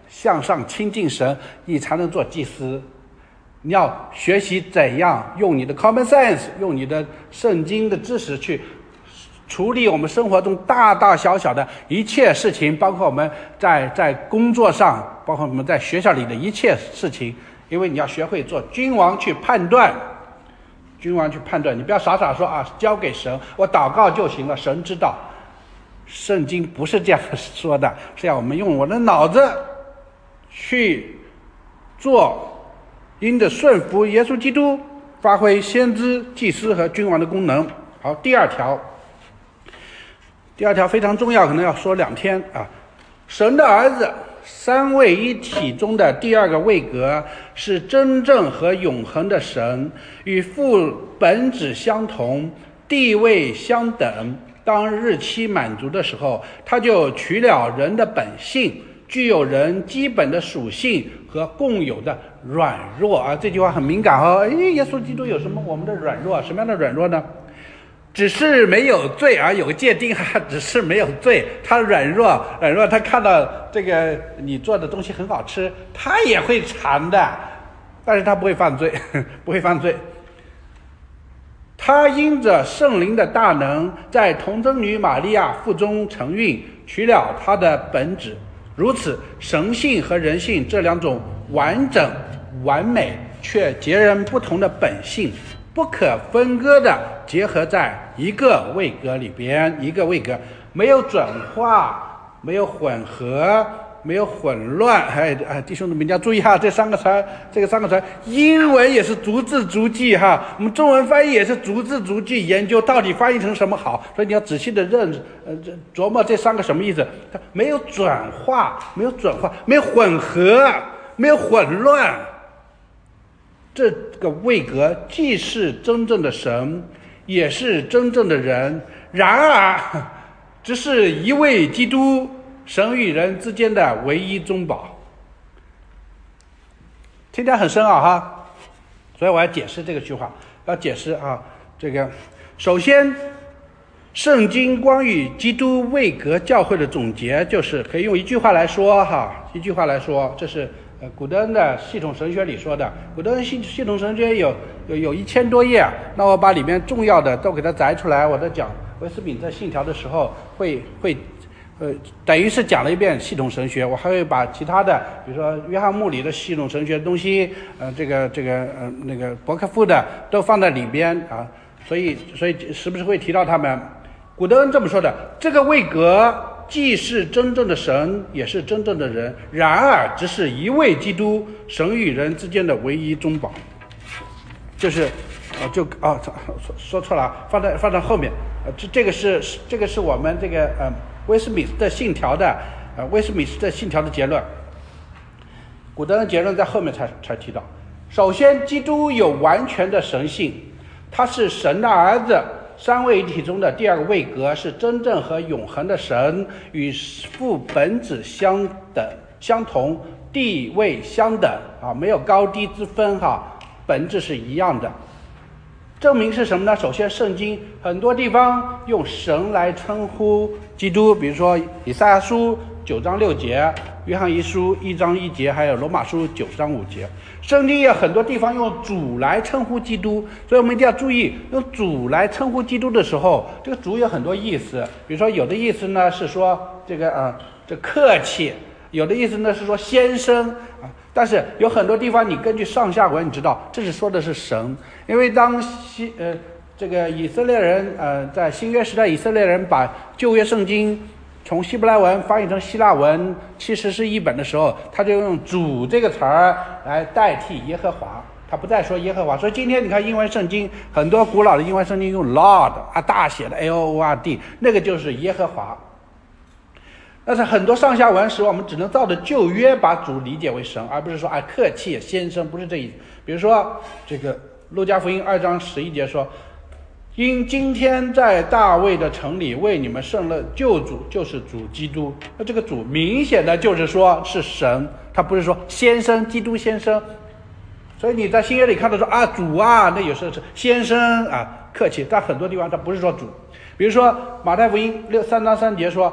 向上亲近神，你才能做祭司。你要学习怎样用你的 common sense， 用你的圣经的知识去处理我们生活中大大小小的一切事情，包括我们在在工作上，包括我们在学校里的一切事情。因为你要学会做君王去判断，君王去判断，你不要傻傻说啊，交给神，我祷告就行了，神知道。圣经不是这样说的，是要我们用我的脑子去做，因着顺服耶稣基督，发挥先知、祭司和君王的功能。好，第二条，第二条非常重要，可能要说两天啊。神的儿子，三位一体中的第二个位格，是真正和永恒的神，与父本质相同，地位相等。当日期满足的时候，他就取了人的本性，具有人基本的属性和共有的软弱啊。这句话很敏感哦。诶，耶稣基督有什么我们的软弱？什么样的软弱呢？只是没有罪啊，有个界定啊，只是没有罪。他软弱，软弱，他看到这个你做的东西很好吃，他也会馋的，但是他不会犯罪，不会犯罪。他因着圣灵的大能，在童贞女玛利亚腹中承孕，取了他的本质。如此，神性和人性这两种完整、完美却截然不同的本性，不可分割的结合在一个位格里边，一个位格，没有转化，没有混合，没有混乱。哎哎，弟兄们，你要注意哈，这三个词，这个三个词，英文也是逐字逐句哈，我们中文翻译也是逐字逐句研究到底翻译成什么好，所以你要仔细的认呃琢磨这三个什么意思。它没有转化，没有转化，没有混合，没有混乱。这个位格既是真正的神，也是真正的人，然而只是一位基督，神与人之间的唯一中保。听起来很深奥哈，所以我要解释这个句话，要解释啊，这个首先，圣经关于基督位格教会的总结，就是可以用一句话来说哈，一句话来说，这是呃古德恩的系统神学里说的。古德恩系系统神学有有有一千多页，那我把里面重要的都给它摘出来，我在讲威斯敏特信条的时候会会。呃，等于是讲了一遍系统神学，我还会把其他的，比如说约翰穆里的系统神学的东西，呃，这个这个呃那个伯克夫的都放在里边啊，所以所以时不时会提到他们。古德恩这么说的：这个位格既是真正的神，也是真正的人，然而只是一位基督，神与人之间的唯一中保。就是，呃，就啊、哦，说说错了，放在放在后面。呃，这这个是这个是我们这个呃。威斯敏斯特信条的，呃，威斯敏斯特信条的结论，古德恩结论在后面才才提到。首先，基督有完全的神性，他是神的儿子，三位一体中的第二个位格，是真正和永恒的神，与父本质相等相同，地位相等啊，没有高低之分哈，本质是一样的。证明是什么呢？首先，圣经很多地方用神来称呼基督，比如说以赛亚书九章六节，约翰一书一章一节，还有罗马书九章五节。圣经也很多地方用主来称呼基督，所以我们一定要注意，用主来称呼基督的时候，这个主有很多意思。比如说，有的意思呢是说这个呃这客气，有的意思呢是说先生啊。但是有很多地方你根据上下文你知道这是说的是神，因为当西呃这个以色列人呃在新约时代以色列人把旧约圣经从希伯来文翻译成希腊文其实是译本的时候，他就用主这个词儿来代替耶和华，他不再说耶和华。所以今天你看英文圣经很多古老的英文圣经用 Lord 啊大写的 L O R D， 那个就是耶和华。但是很多上下文时，我们只能照着旧约把主理解为神，而不是说啊客气先生，不是这意思。比如说这个路加福音二章十一节说，因今天在大卫的城里为你们生了救主，就是主基督。那这个主明显的就是说是神，他不是说先生基督先生。所以你在新约里看到说啊主啊，那有时候是先生啊客气，但很多地方他不是说主。比如说马太福音六三章三节说，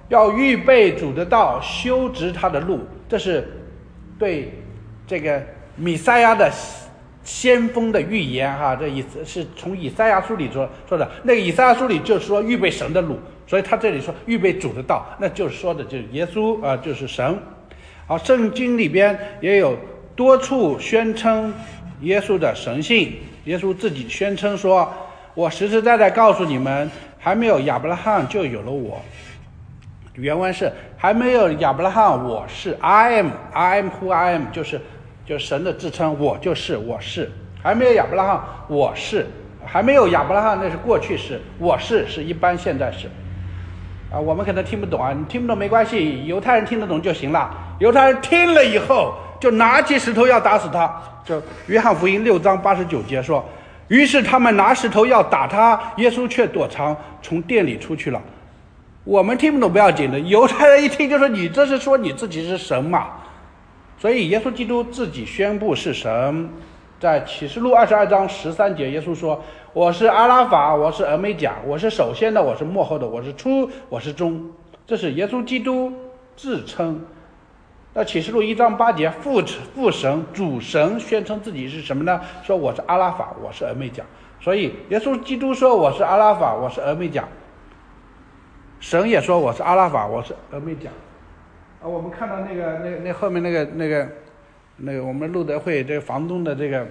要预备主的道，修直他的路。这是对这个弥赛亚的先锋的预言哈，这意思是从以赛亚书里说说的。那个以赛亚书里就是说预备神的路，所以他这里说预备主的道，那就是说的就是耶稣啊、呃，就是神。好，圣经里边也有多处宣称耶稣的神性。耶稣自己宣称说：“我实实在在告诉你们，还没有亚伯拉罕就有了我。”原文是还没有亚伯拉罕，我是 I am I am who I am， 就是就是神的自称，我就是我是。还没有亚伯拉罕，我是还没有亚伯拉罕，那是过去式，我是是一般现在式。啊，我们可能听不懂啊，你听不懂没关系，犹太人听得懂就行了。犹太人听了以后，就拿起石头要打死他。就约翰福音六章八十九节说，于是他们拿石头要打他，耶稣却躲藏，从店里出去了。我们听不懂不要紧的，犹太人一听就说你这是说你自己是神嘛。所以耶稣基督自己宣布是神。在启示录二十二章十三节，耶稣说：“我是阿拉法，我是俄美甲，我是首先的，我是末后的，我是初，我是终。”这是耶稣基督自称。那启示录一章八节，父父神主神宣称自己是什么呢？说我是阿拉法，我是俄美甲。所以耶稣基督说我是阿拉法，我是俄美甲。神也说我是阿拉法，我是俄美甲。啊，我们看到那个那那后面那个那个那个我们路德会这个房东的这个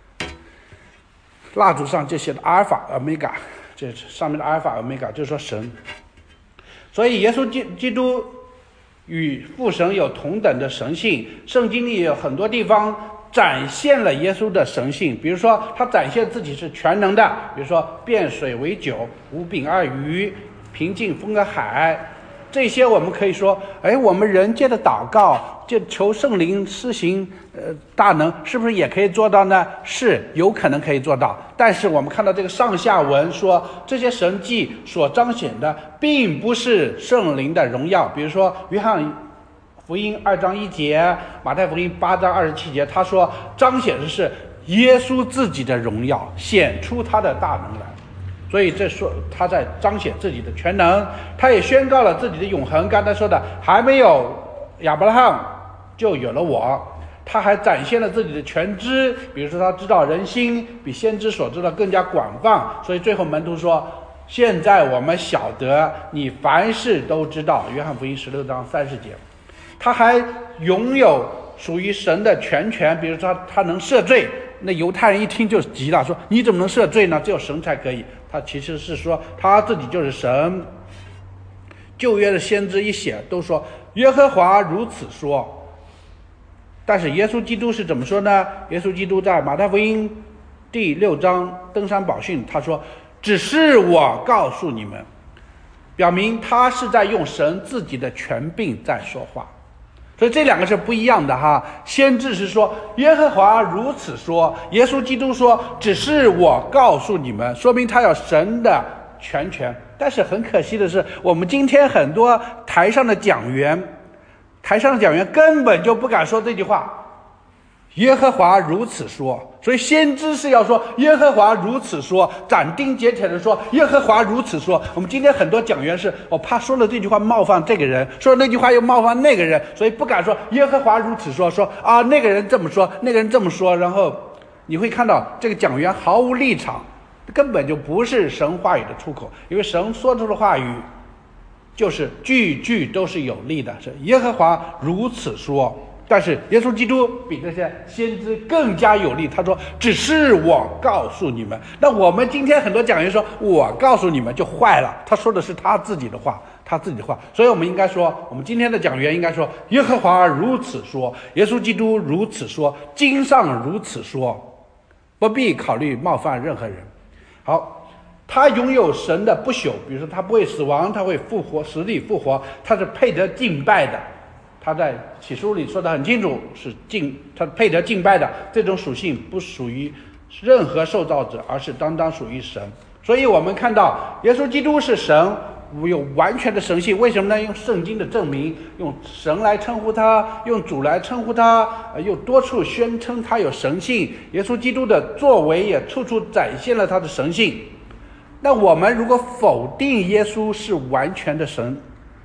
蜡烛上就写的阿尔法、欧米伽，这上面的阿尔法、欧米伽就是说神。所以耶稣基基督与父神有同等的神性，圣经里有很多地方展现了耶稣的神性，比如说他展现自己是全能的，比如说变水为酒，五饼二鱼，平静风和海。这些我们可以说，哎，我们人借的祷告，就求圣灵施行呃大能，是不是也可以做到呢？是有可能可以做到。但是我们看到这个上下文说，这些神迹所彰显的并不是圣灵的荣耀。比如说约翰福音二章一节，马太福音八章二十七节，他说彰显的是耶稣自己的荣耀，显出他的大能来。所以这说他在彰显自己的全能，他也宣告了自己的永恒。刚才说的还没有亚伯拉罕就有了我，他还展现了自己的全知，比如说他知道人心比先知所知道更加广泛。所以最后门徒说，现在我们晓得你凡事都知道，约翰福音十六章三十节。他还拥有属于神的全权，比如说 他, 他能赦罪。那犹太人一听就急了，说你怎么能赦罪呢？只有神才可以。他其实是说他自己就是神。旧约的先知一写都说耶和华如此说，但是耶稣基督是怎么说呢？耶稣基督在马太福音第六章登山宝训，他说只是我告诉你们，表明他是在用神自己的权柄在说话。所以这两个是不一样的哈。先知是说耶和华如此说，耶稣基督说只是我告诉你们，说明他有神的全权。但是很可惜的是，我们今天很多台上的讲员台上的讲员根本就不敢说这句话，耶和华如此说。所以先知是要说耶和华如此说，斩钉截铁的说耶和华如此说。我们今天很多讲员是我怕说了这句话冒犯这个人，说了那句话又冒犯那个人，所以不敢说耶和华如此说，说啊那个人这么说，那个人这么说，然后你会看到这个讲员毫无立场，根本就不是神话语的出口。因为神说出的话语就是句句都是有力的，是耶和华如此说。但是耶稣基督比这些先知更加有力，他说只是我告诉你们。那我们今天很多讲员说我告诉你们就坏了，他说的是他自己的话，他自己的话。所以我们应该说，我们今天的讲员应该说耶和华如此说，耶稣基督如此说，经上如此说，不必考虑冒犯任何人。好，他拥有神的不朽，比如说他不会死亡，他会复活，死里复活，他是配得敬拜的。他在启示录里说得很清楚，是敬他配得敬拜的，这种属性不属于任何受造者，而是单单属于神。所以我们看到耶稣基督是神，有完全的神性。为什么呢？用圣经的证明，用神来称呼他，用主来称呼他，又多处宣称他有神性。耶稣基督的作为也处处展现了他的神性。那我们如果否定耶稣是完全的神，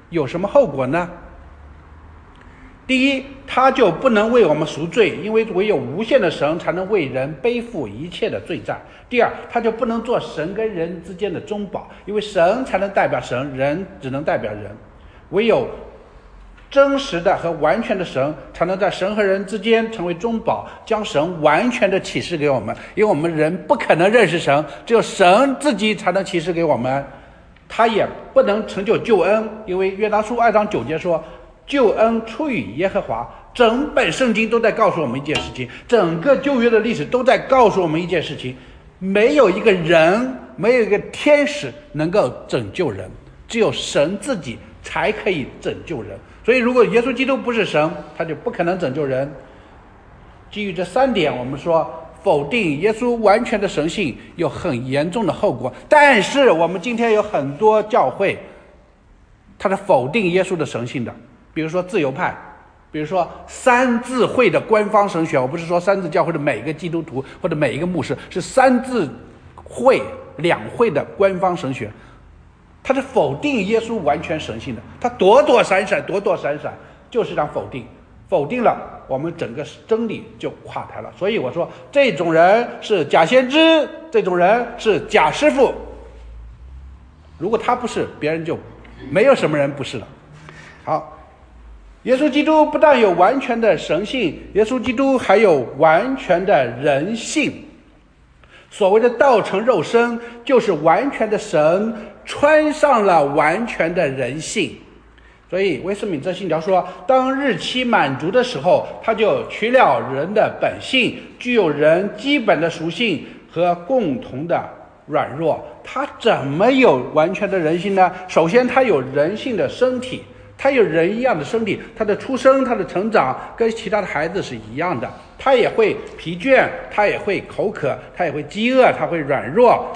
有什么后果呢？第一，他就不能为我们赎罪，因为唯有无限的神才能为人背负一切的罪债。第二，他就不能做神跟人之间的中保，因为神才能代表神，人只能代表人。唯有真实的和完全的神才能在神和人之间成为中保，将神完全的启示给我们，因为我们人不可能认识神，只有神自己才能启示给我们。他也不能成就救恩，因为约拿书二章九节说，救恩出于耶和华。整本圣经都在告诉我们一件事情，整个旧约的历史都在告诉我们一件事情，没有一个人，没有一个天使能够拯救人，只有神自己才可以拯救人。所以如果耶稣基督不是神，他就不可能拯救人。基于这三点，我们说否定耶稣完全的神性有很严重的后果。但是我们今天有很多教会，他是否定耶稣的神性的，比如说自由派，比如说三字会的官方神学。我不是说三字教会的每个基督徒或者每一个牧师，是三字会两会的官方神学，他是否定耶稣完全神性的，他躲躲闪闪躲躲闪闪，就是让否定否定了，我们整个真理就垮台了。所以我说这种人是假先知，这种人是假师傅，如果他不是，别人就没有什么人不是了。好，耶稣基督不但有完全的神性，耶稣基督还有完全的人性。所谓的道成肉身，就是完全的神穿上了完全的人性。所以威斯敏特信条说，当日期满足的时候，他就取了人的本性，具有人基本的属性和共同的软弱。他怎么有完全的人性呢？首先他有人性的身体，他有人一样的身体，他的出生，他的成长跟其他的孩子是一样的，他也会疲倦，他也会口渴，他也会饥饿，他会软弱，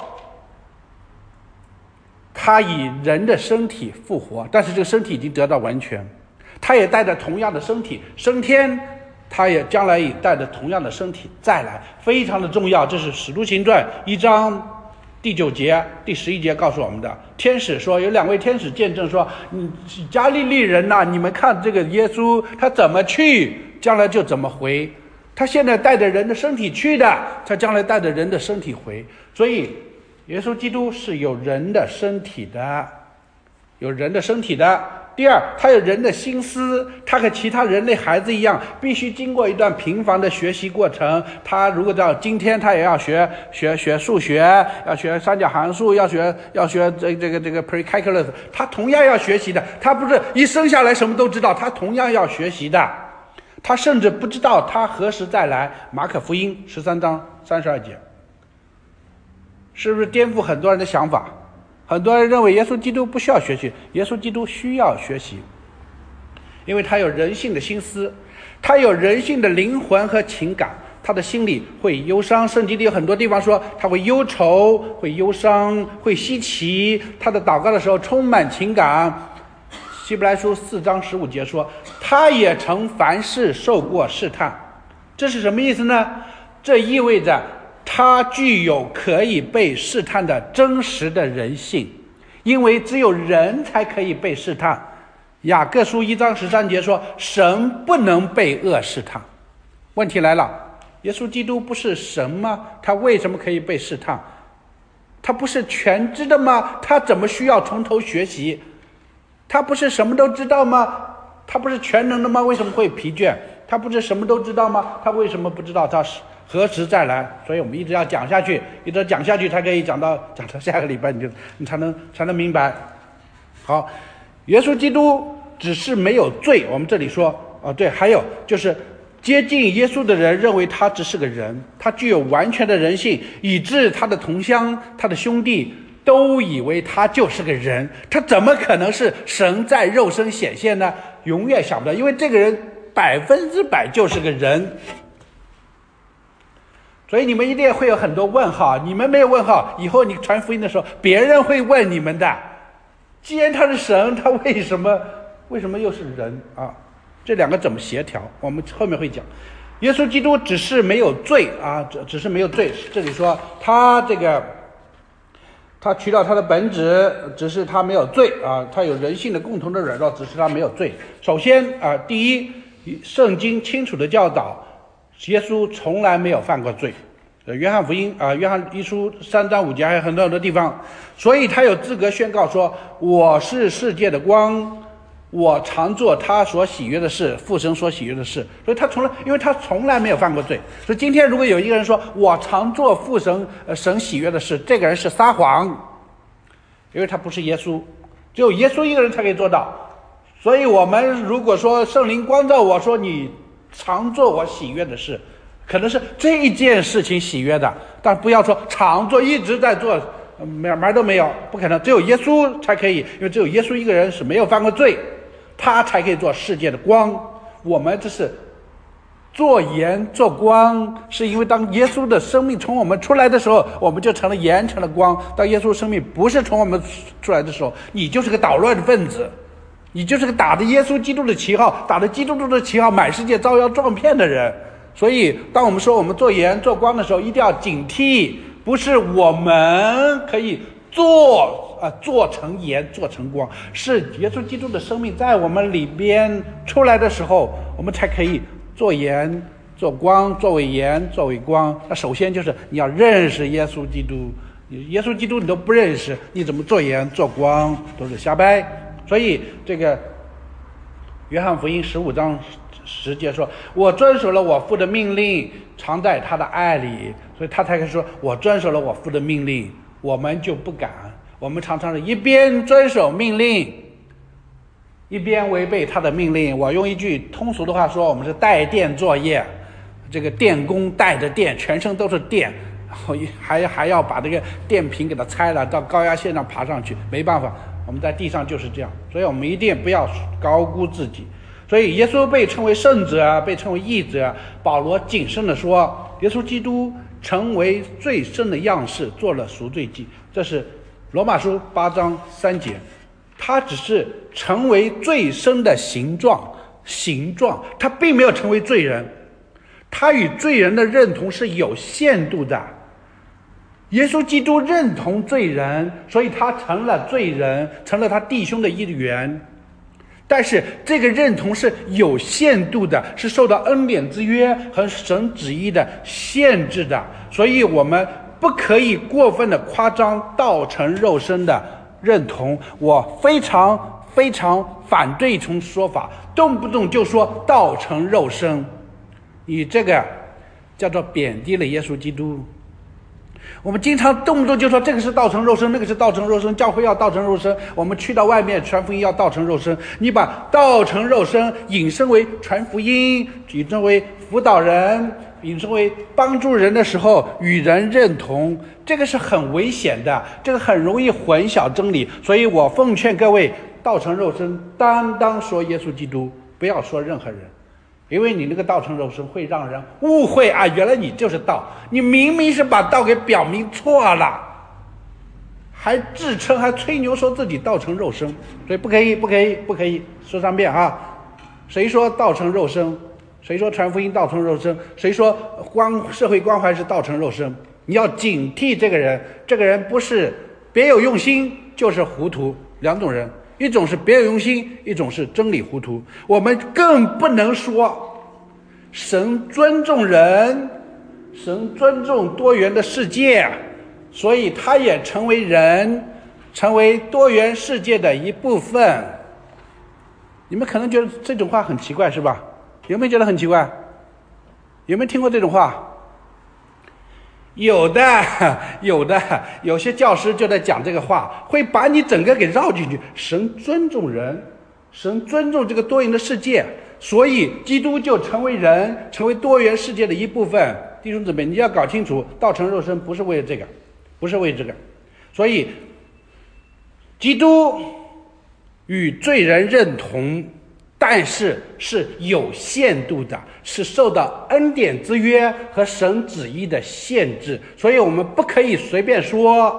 他以人的身体复活，但是这个身体已经得到完全。他也带着同样的身体升天，他也将来也带着同样的身体再来，非常的重要。这是使徒行传一章第九节第十一节告诉我们的。天使说，有两位天使见证说，你加利利人呐、啊，你们看这个耶稣他怎么去，将来就怎么回。他现在带着人的身体去的，他将来带着人的身体回。所以耶稣基督是有人的身体的，有人的身体的。第二，他有人的心思，他和其他人类孩子一样，必须经过一段频繁的学习过程。他如果到今天，他也要学学学数学，要学三角函数，要学要学这这个这个 precalculus， 他同样要学习的。他不是一生下来什么都知道，他同样要学习的。他甚至不知道他何时再来。马可福音十三章三十二节，是不是颠覆很多人的想法？很多人认为耶稣基督不需要学习，耶稣基督需要学习，因为他有人性的心思，他有人性的灵魂和情感，他的心里会忧伤。圣经里有很多地方说他会忧愁，会忧伤，会稀奇，他的祷告的时候充满情感。希伯来书四章十五节说，他也曾凡事受过试探。这是什么意思呢？这意味着他具有可以被试探的真实的人性，因为只有人才可以被试探。雅各书一章十三节说，神不能被恶试探。问题来了，耶稣基督不是神吗？他为什么可以被试探？他不是全知的吗？他怎么需要从头学习？他不是什么都知道吗？他不是全能的吗？为什么会疲倦？他不是什么都知道吗？他为什么不知道他是何时再来？所以我们一直要讲下去，一直讲下去才可以讲到讲到下个礼拜，你就你才能才能明白。好，耶稣基督只是没有罪。我们这里说哦，对，还有就是接近耶稣的人认为他只是个人，他具有完全的人性，以致他的同乡、他的兄弟都以为他就是个人。他怎么可能是神在肉身显现呢？永远想不到，因为这个人百分之百就是个人。所以你们一定会有很多问号，你们没有问号，以后你传福音的时候别人会问你们的。既然他是神，他为什么为什么又是人啊？这两个怎么协调？我们后面会讲。耶稣基督只是没有罪啊，只只是没有罪。这里说他这个他取到他的本质，只是他没有罪啊，他有人性的共同的软弱，只是他没有罪。首先啊，第一，圣经清楚的教导，耶稣从来没有犯过罪。呃，约翰福音啊，约翰一书三章五节还有很多很多地方，所以他有资格宣告说：“我是世界的光，我常做他所喜悦的事，父神所喜悦的事。”所以他从来，因为他从来没有犯过罪。所以今天如果有一个人说我常做父神呃神喜悦的事，这个人是撒谎，因为他不是耶稣，只有耶稣一个人才可以做到。所以我们如果说圣灵光照我说你常做我喜悦的事，可能是这一件事情喜悦的，但不要说常做一直在做，门门都没有，不可能。只有耶稣才可以，因为只有耶稣一个人是没有犯过罪，他才可以做世界的光。我们这是做盐做光，是因为当耶稣的生命从我们出来的时候，我们就成了盐成了光。当耶稣生命不是从我们出来的时候，你就是个捣乱的分子，你就是个打着耶稣基督的旗号，打着基督的旗号满世界招摇撞骗的人。所以当我们说我们做盐做光的时候，一定要警惕，不是我们可以做啊做成盐做成光，是耶稣基督的生命在我们里边出来的时候，我们才可以做盐做光，作为盐作为光。那首先就是你要认识耶稣基督，耶稣基督你都不认识，你怎么做盐做光，都是瞎掰。所以这个约翰福音十五章十节说，我遵守了我父的命令，常在他的爱里。所以他才可以说我遵守了我父的命令。我们就不敢，我们常常是一边遵守命令一边违背他的命令。我用一句通俗的话说，我们是带电作业，这个电工带着电，全身都是电，然后还还要把这个电瓶给它拆了，到高压线上爬上去，没办法，我们在地上就是这样。所以我们一定不要高估自己。所以耶稣被称为圣者，被称为义者。保罗谨慎地说，耶稣基督成为最深的样式，做了赎罪祭。这是罗马书八章三节。他只是成为最深的形状，形状，他并没有成为罪人。他与罪人的认同是有限度的。耶稣基督认同罪人，所以他成了罪人，成了他弟兄的一员。但是这个认同是有限度的，是受到恩典之约和神旨意的限制的，所以我们不可以过分的夸张道成肉身的认同。我非常非常反对一种说法，动不动就说道成肉身，你这个叫做贬低了耶稣基督。我们经常动不动就说这个是道成肉身，那个是道成肉身，教会要道成肉身，我们去到外面传福音要道成肉身。你把道成肉身引申为传福音，引申为辅导人，引申为帮助人的时候与人认同，这个是很危险的，这个很容易混淆真理。所以我奉劝各位，道成肉身单单说耶稣基督，不要说任何人，因为你那个道成肉身会让人误会啊，原来你就是道，你明明是把道给表明错了，还自称还吹牛说自己道成肉身。所以不可以不可以不可以说三遍啊！谁说道成肉身？谁说传福音道成肉身？谁说光社会关怀是道成肉身？你要警惕这个人，这个人不是别有用心就是糊涂，两种人，一种是别有用心，一种是真理糊涂。我们更不能说神尊重人，神尊重多元的世界，所以他也成为人，成为多元世界的一部分。你们可能觉得这种话很奇怪是吧？有没有觉得很奇怪？有没有听过这种话？有的有的有些教师就在讲这个话，会把你整个给绕进去。神尊重人，神尊重这个多元的世界，所以基督就成为人，成为多元世界的一部分。弟兄姊妹，你要搞清楚，道成肉身不是为了这个，不是为了这个。所以基督与罪人认同，但是是有限度的，是受到恩典之约和神旨意的限制。所以我们不可以随便说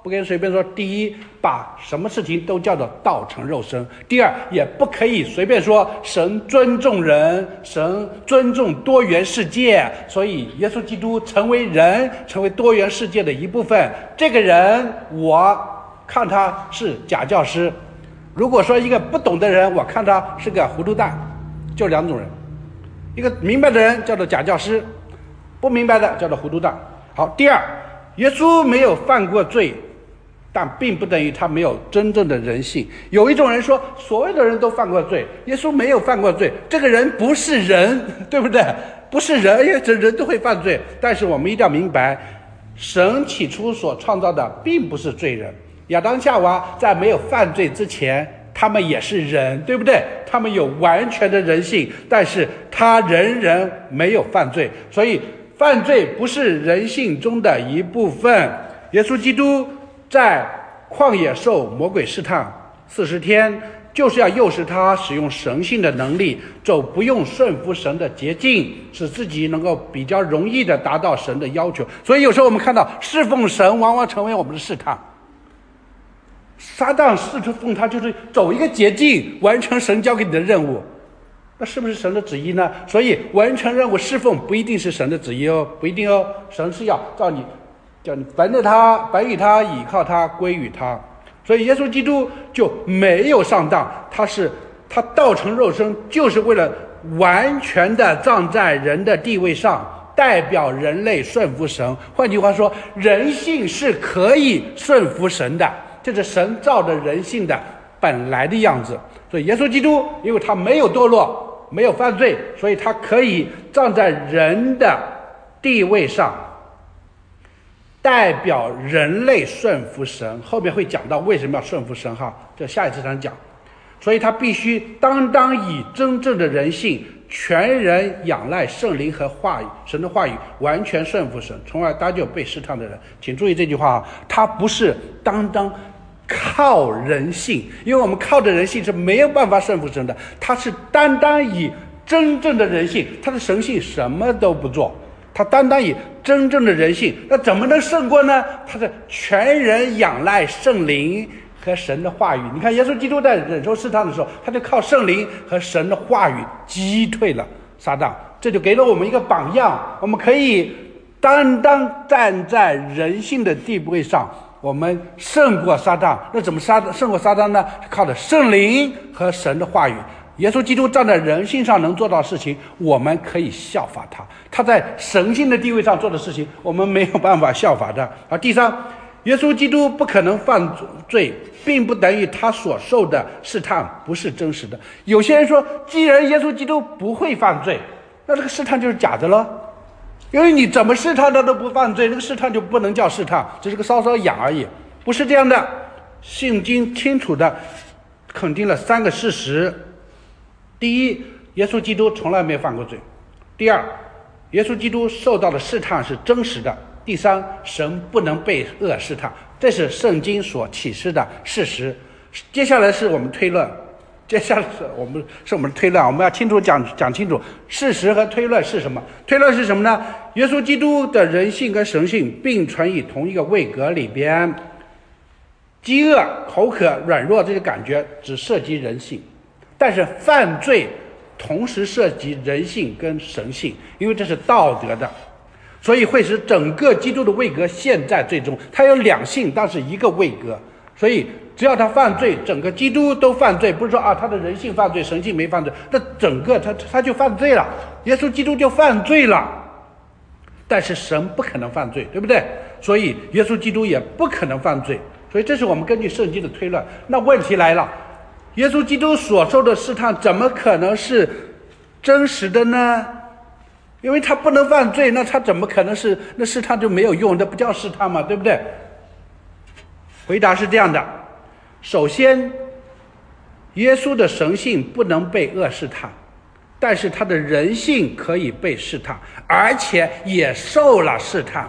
不可以随便说，第一，把什么事情都叫做道成肉身；第二，也不可以随便说神尊重人，神尊重多元世界，所以耶稣基督成为人，成为多元世界的一部分。这个人，我看他是假教师。如果说一个不懂的人，我看他是个糊涂蛋，就两种人。一个明白的人叫做假教师，不明白的叫做糊涂蛋。好，第二，耶稣没有犯过罪，但并不等于他没有真正的人性。有一种人说，所有的人都犯过罪，耶稣没有犯过罪，这个人不是人，对不对？不是人，因为这人都会犯罪。但是我们一定要明白，神起初所创造的并不是罪人。亚当夏娃在没有犯罪之前，他们也是人，对不对？他们有完全的人性，但是他仍然没有犯罪，所以犯罪不是人性中的一部分。耶稣基督在旷野受魔鬼试探四十天，就是要诱使他使用神性的能力，走不用顺服神的捷径，使自己能够比较容易的达到神的要求。所以有时候我们看到侍奉神往往成为我们的试探。撒旦试奉他就是走一个捷径，完成神交给你的任务，那是不是神的旨意呢？所以完成任务侍奉不一定是神的旨意哦，不一定哦。神是要叫你叫你本着他，本于他，倚靠他，归于他。所以耶稣基督就没有上当，他是他道成肉身，就是为了完全的站在人的地位上，代表人类顺服神。换句话说，人性是可以顺服神的，这是神造的人性的本来的样子。所以耶稣基督因为他没有堕落，没有犯罪，所以他可以站在人的地位上，代表人类顺服神。后面会讲到为什么要顺服神哈，这下一次才讲。所以他必须单单以真正的人性，全人仰赖圣灵和话语，神的话语，完全顺服神，从而搭救被试探的人。请注意这句话啊，他不是单单靠人性，因为我们靠着人性是没有办法顺服神的，他是单单以真正的人性，他的神性什么都不做，他单单以真正的人性，那怎么能胜过呢？他是全人仰赖圣灵和神的话语。你看耶稣基督在忍受试探的时候，他就靠圣灵和神的话语击退了撒旦，这就给了我们一个榜样，我们可以单单站在人性的地位上，我们胜过撒旦。那怎么杀胜过撒旦呢？靠着圣灵和神的话语。耶稣基督站在人性上能做到的事情，我们可以效法他；他在神性的地位上做的事情，我们没有办法效法他。而第三，耶稣基督不可能犯罪，并不等于他所受的试探不是真实的。有些人说，既然耶稣基督不会犯罪，那这个试探就是假的了，因为你怎么试探他都不犯罪，那个试探就不能叫试探，只是个搔搔痒而已。不是这样的，圣经清楚的肯定了三个事实。第一，耶稣基督从来没有犯过罪；第二，耶稣基督受到的试探是真实的；第三，神不能被恶试探，这是圣经所启示的事实。接下来是我们推论，接下来是我们是我们推论，我们要清楚讲讲清楚事实和推论是什么。推论是什么呢？耶稣基督的人性跟神性并存于同一个位格里边，饥饿、口渴、软弱这些感觉只涉及人性，但是犯罪同时涉及人性跟神性，因为这是道德的，所以会使整个基督的位格陷在最终。他有两性，但是一个位格，所以只要他犯罪，整个基督都犯罪。不是说啊，他的人性犯罪，神性没犯罪，那整个他他就犯罪了，耶稣基督就犯罪了。但是神不可能犯罪，对不对？所以耶稣基督也不可能犯罪。所以这是我们根据圣经的推论。那问题来了，耶稣基督所受的试探怎么可能是真实的呢？因为他不能犯罪，那他怎么可能是，那试探就没有用，那不叫试探嘛，对不对？回答是这样的，首先耶稣的神性不能被恶试探，但是他的人性可以被试探，而且也受了试探。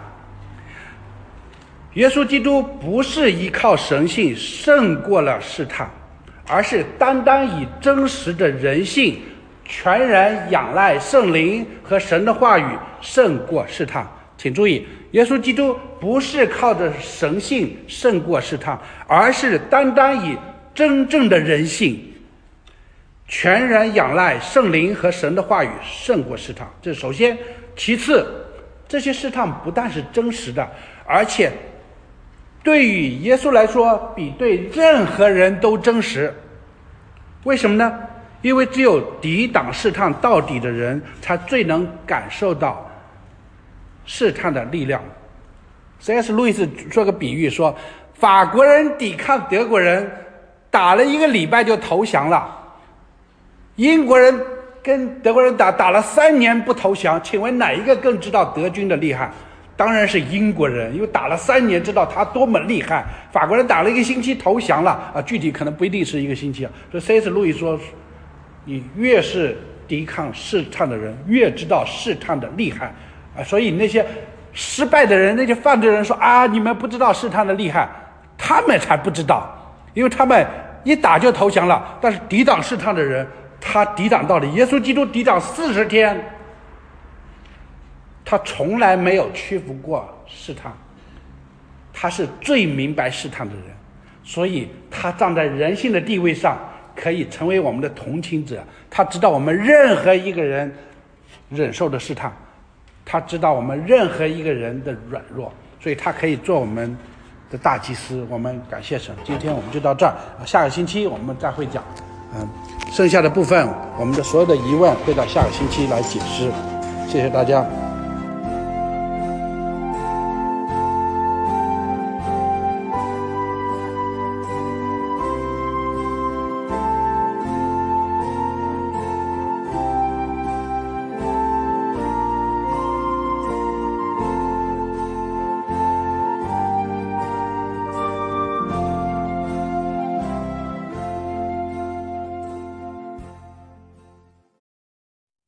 耶稣基督不是依靠神性胜过了试探，而是单单以真实的人性，全然仰赖圣灵和神的话语胜过试探。请注意， 耶稣基督不是靠着神性胜过试探，而是单单以真正的人性，全然仰赖圣灵和神的话语胜过试探。这是首先。其次，这些试探不但是真实的，而且对于耶稣来说比对任何人都真实。为什么呢？因为只有抵挡试探到底的人才最能感受到试探的力量。C S 路易斯做个比喻说，法国人抵抗德国人打了一个礼拜就投降了，英国人跟德国人打打了三年不投降，请问哪一个更知道德军的厉害？当然是英国人，因为打了三年知道他多么厉害。法国人打了一个星期投降了啊，具体可能不一定是一个星期啊。所以 C S 路易说，你越是抵抗试探的人，越知道试探的厉害啊。所以那些失败的人，那些犯罪人说啊，你们不知道试探的厉害，他们才不知道，因为他们一打就投降了。但是抵挡试探的人，他抵挡到底。耶稣基督抵挡四十天，他从来没有屈服过试探，他是最明白试探的人，所以他站在人性的地位上，可以成为我们的同情者。他知道我们任何一个人忍受的试探，他知道我们任何一个人的软弱，所以他可以做我们的大祭司。我们感谢神。今天我们就到这儿，下个星期我们再会讲嗯，剩下的部分我们的所有的疑问会到下个星期来解释。谢谢大家。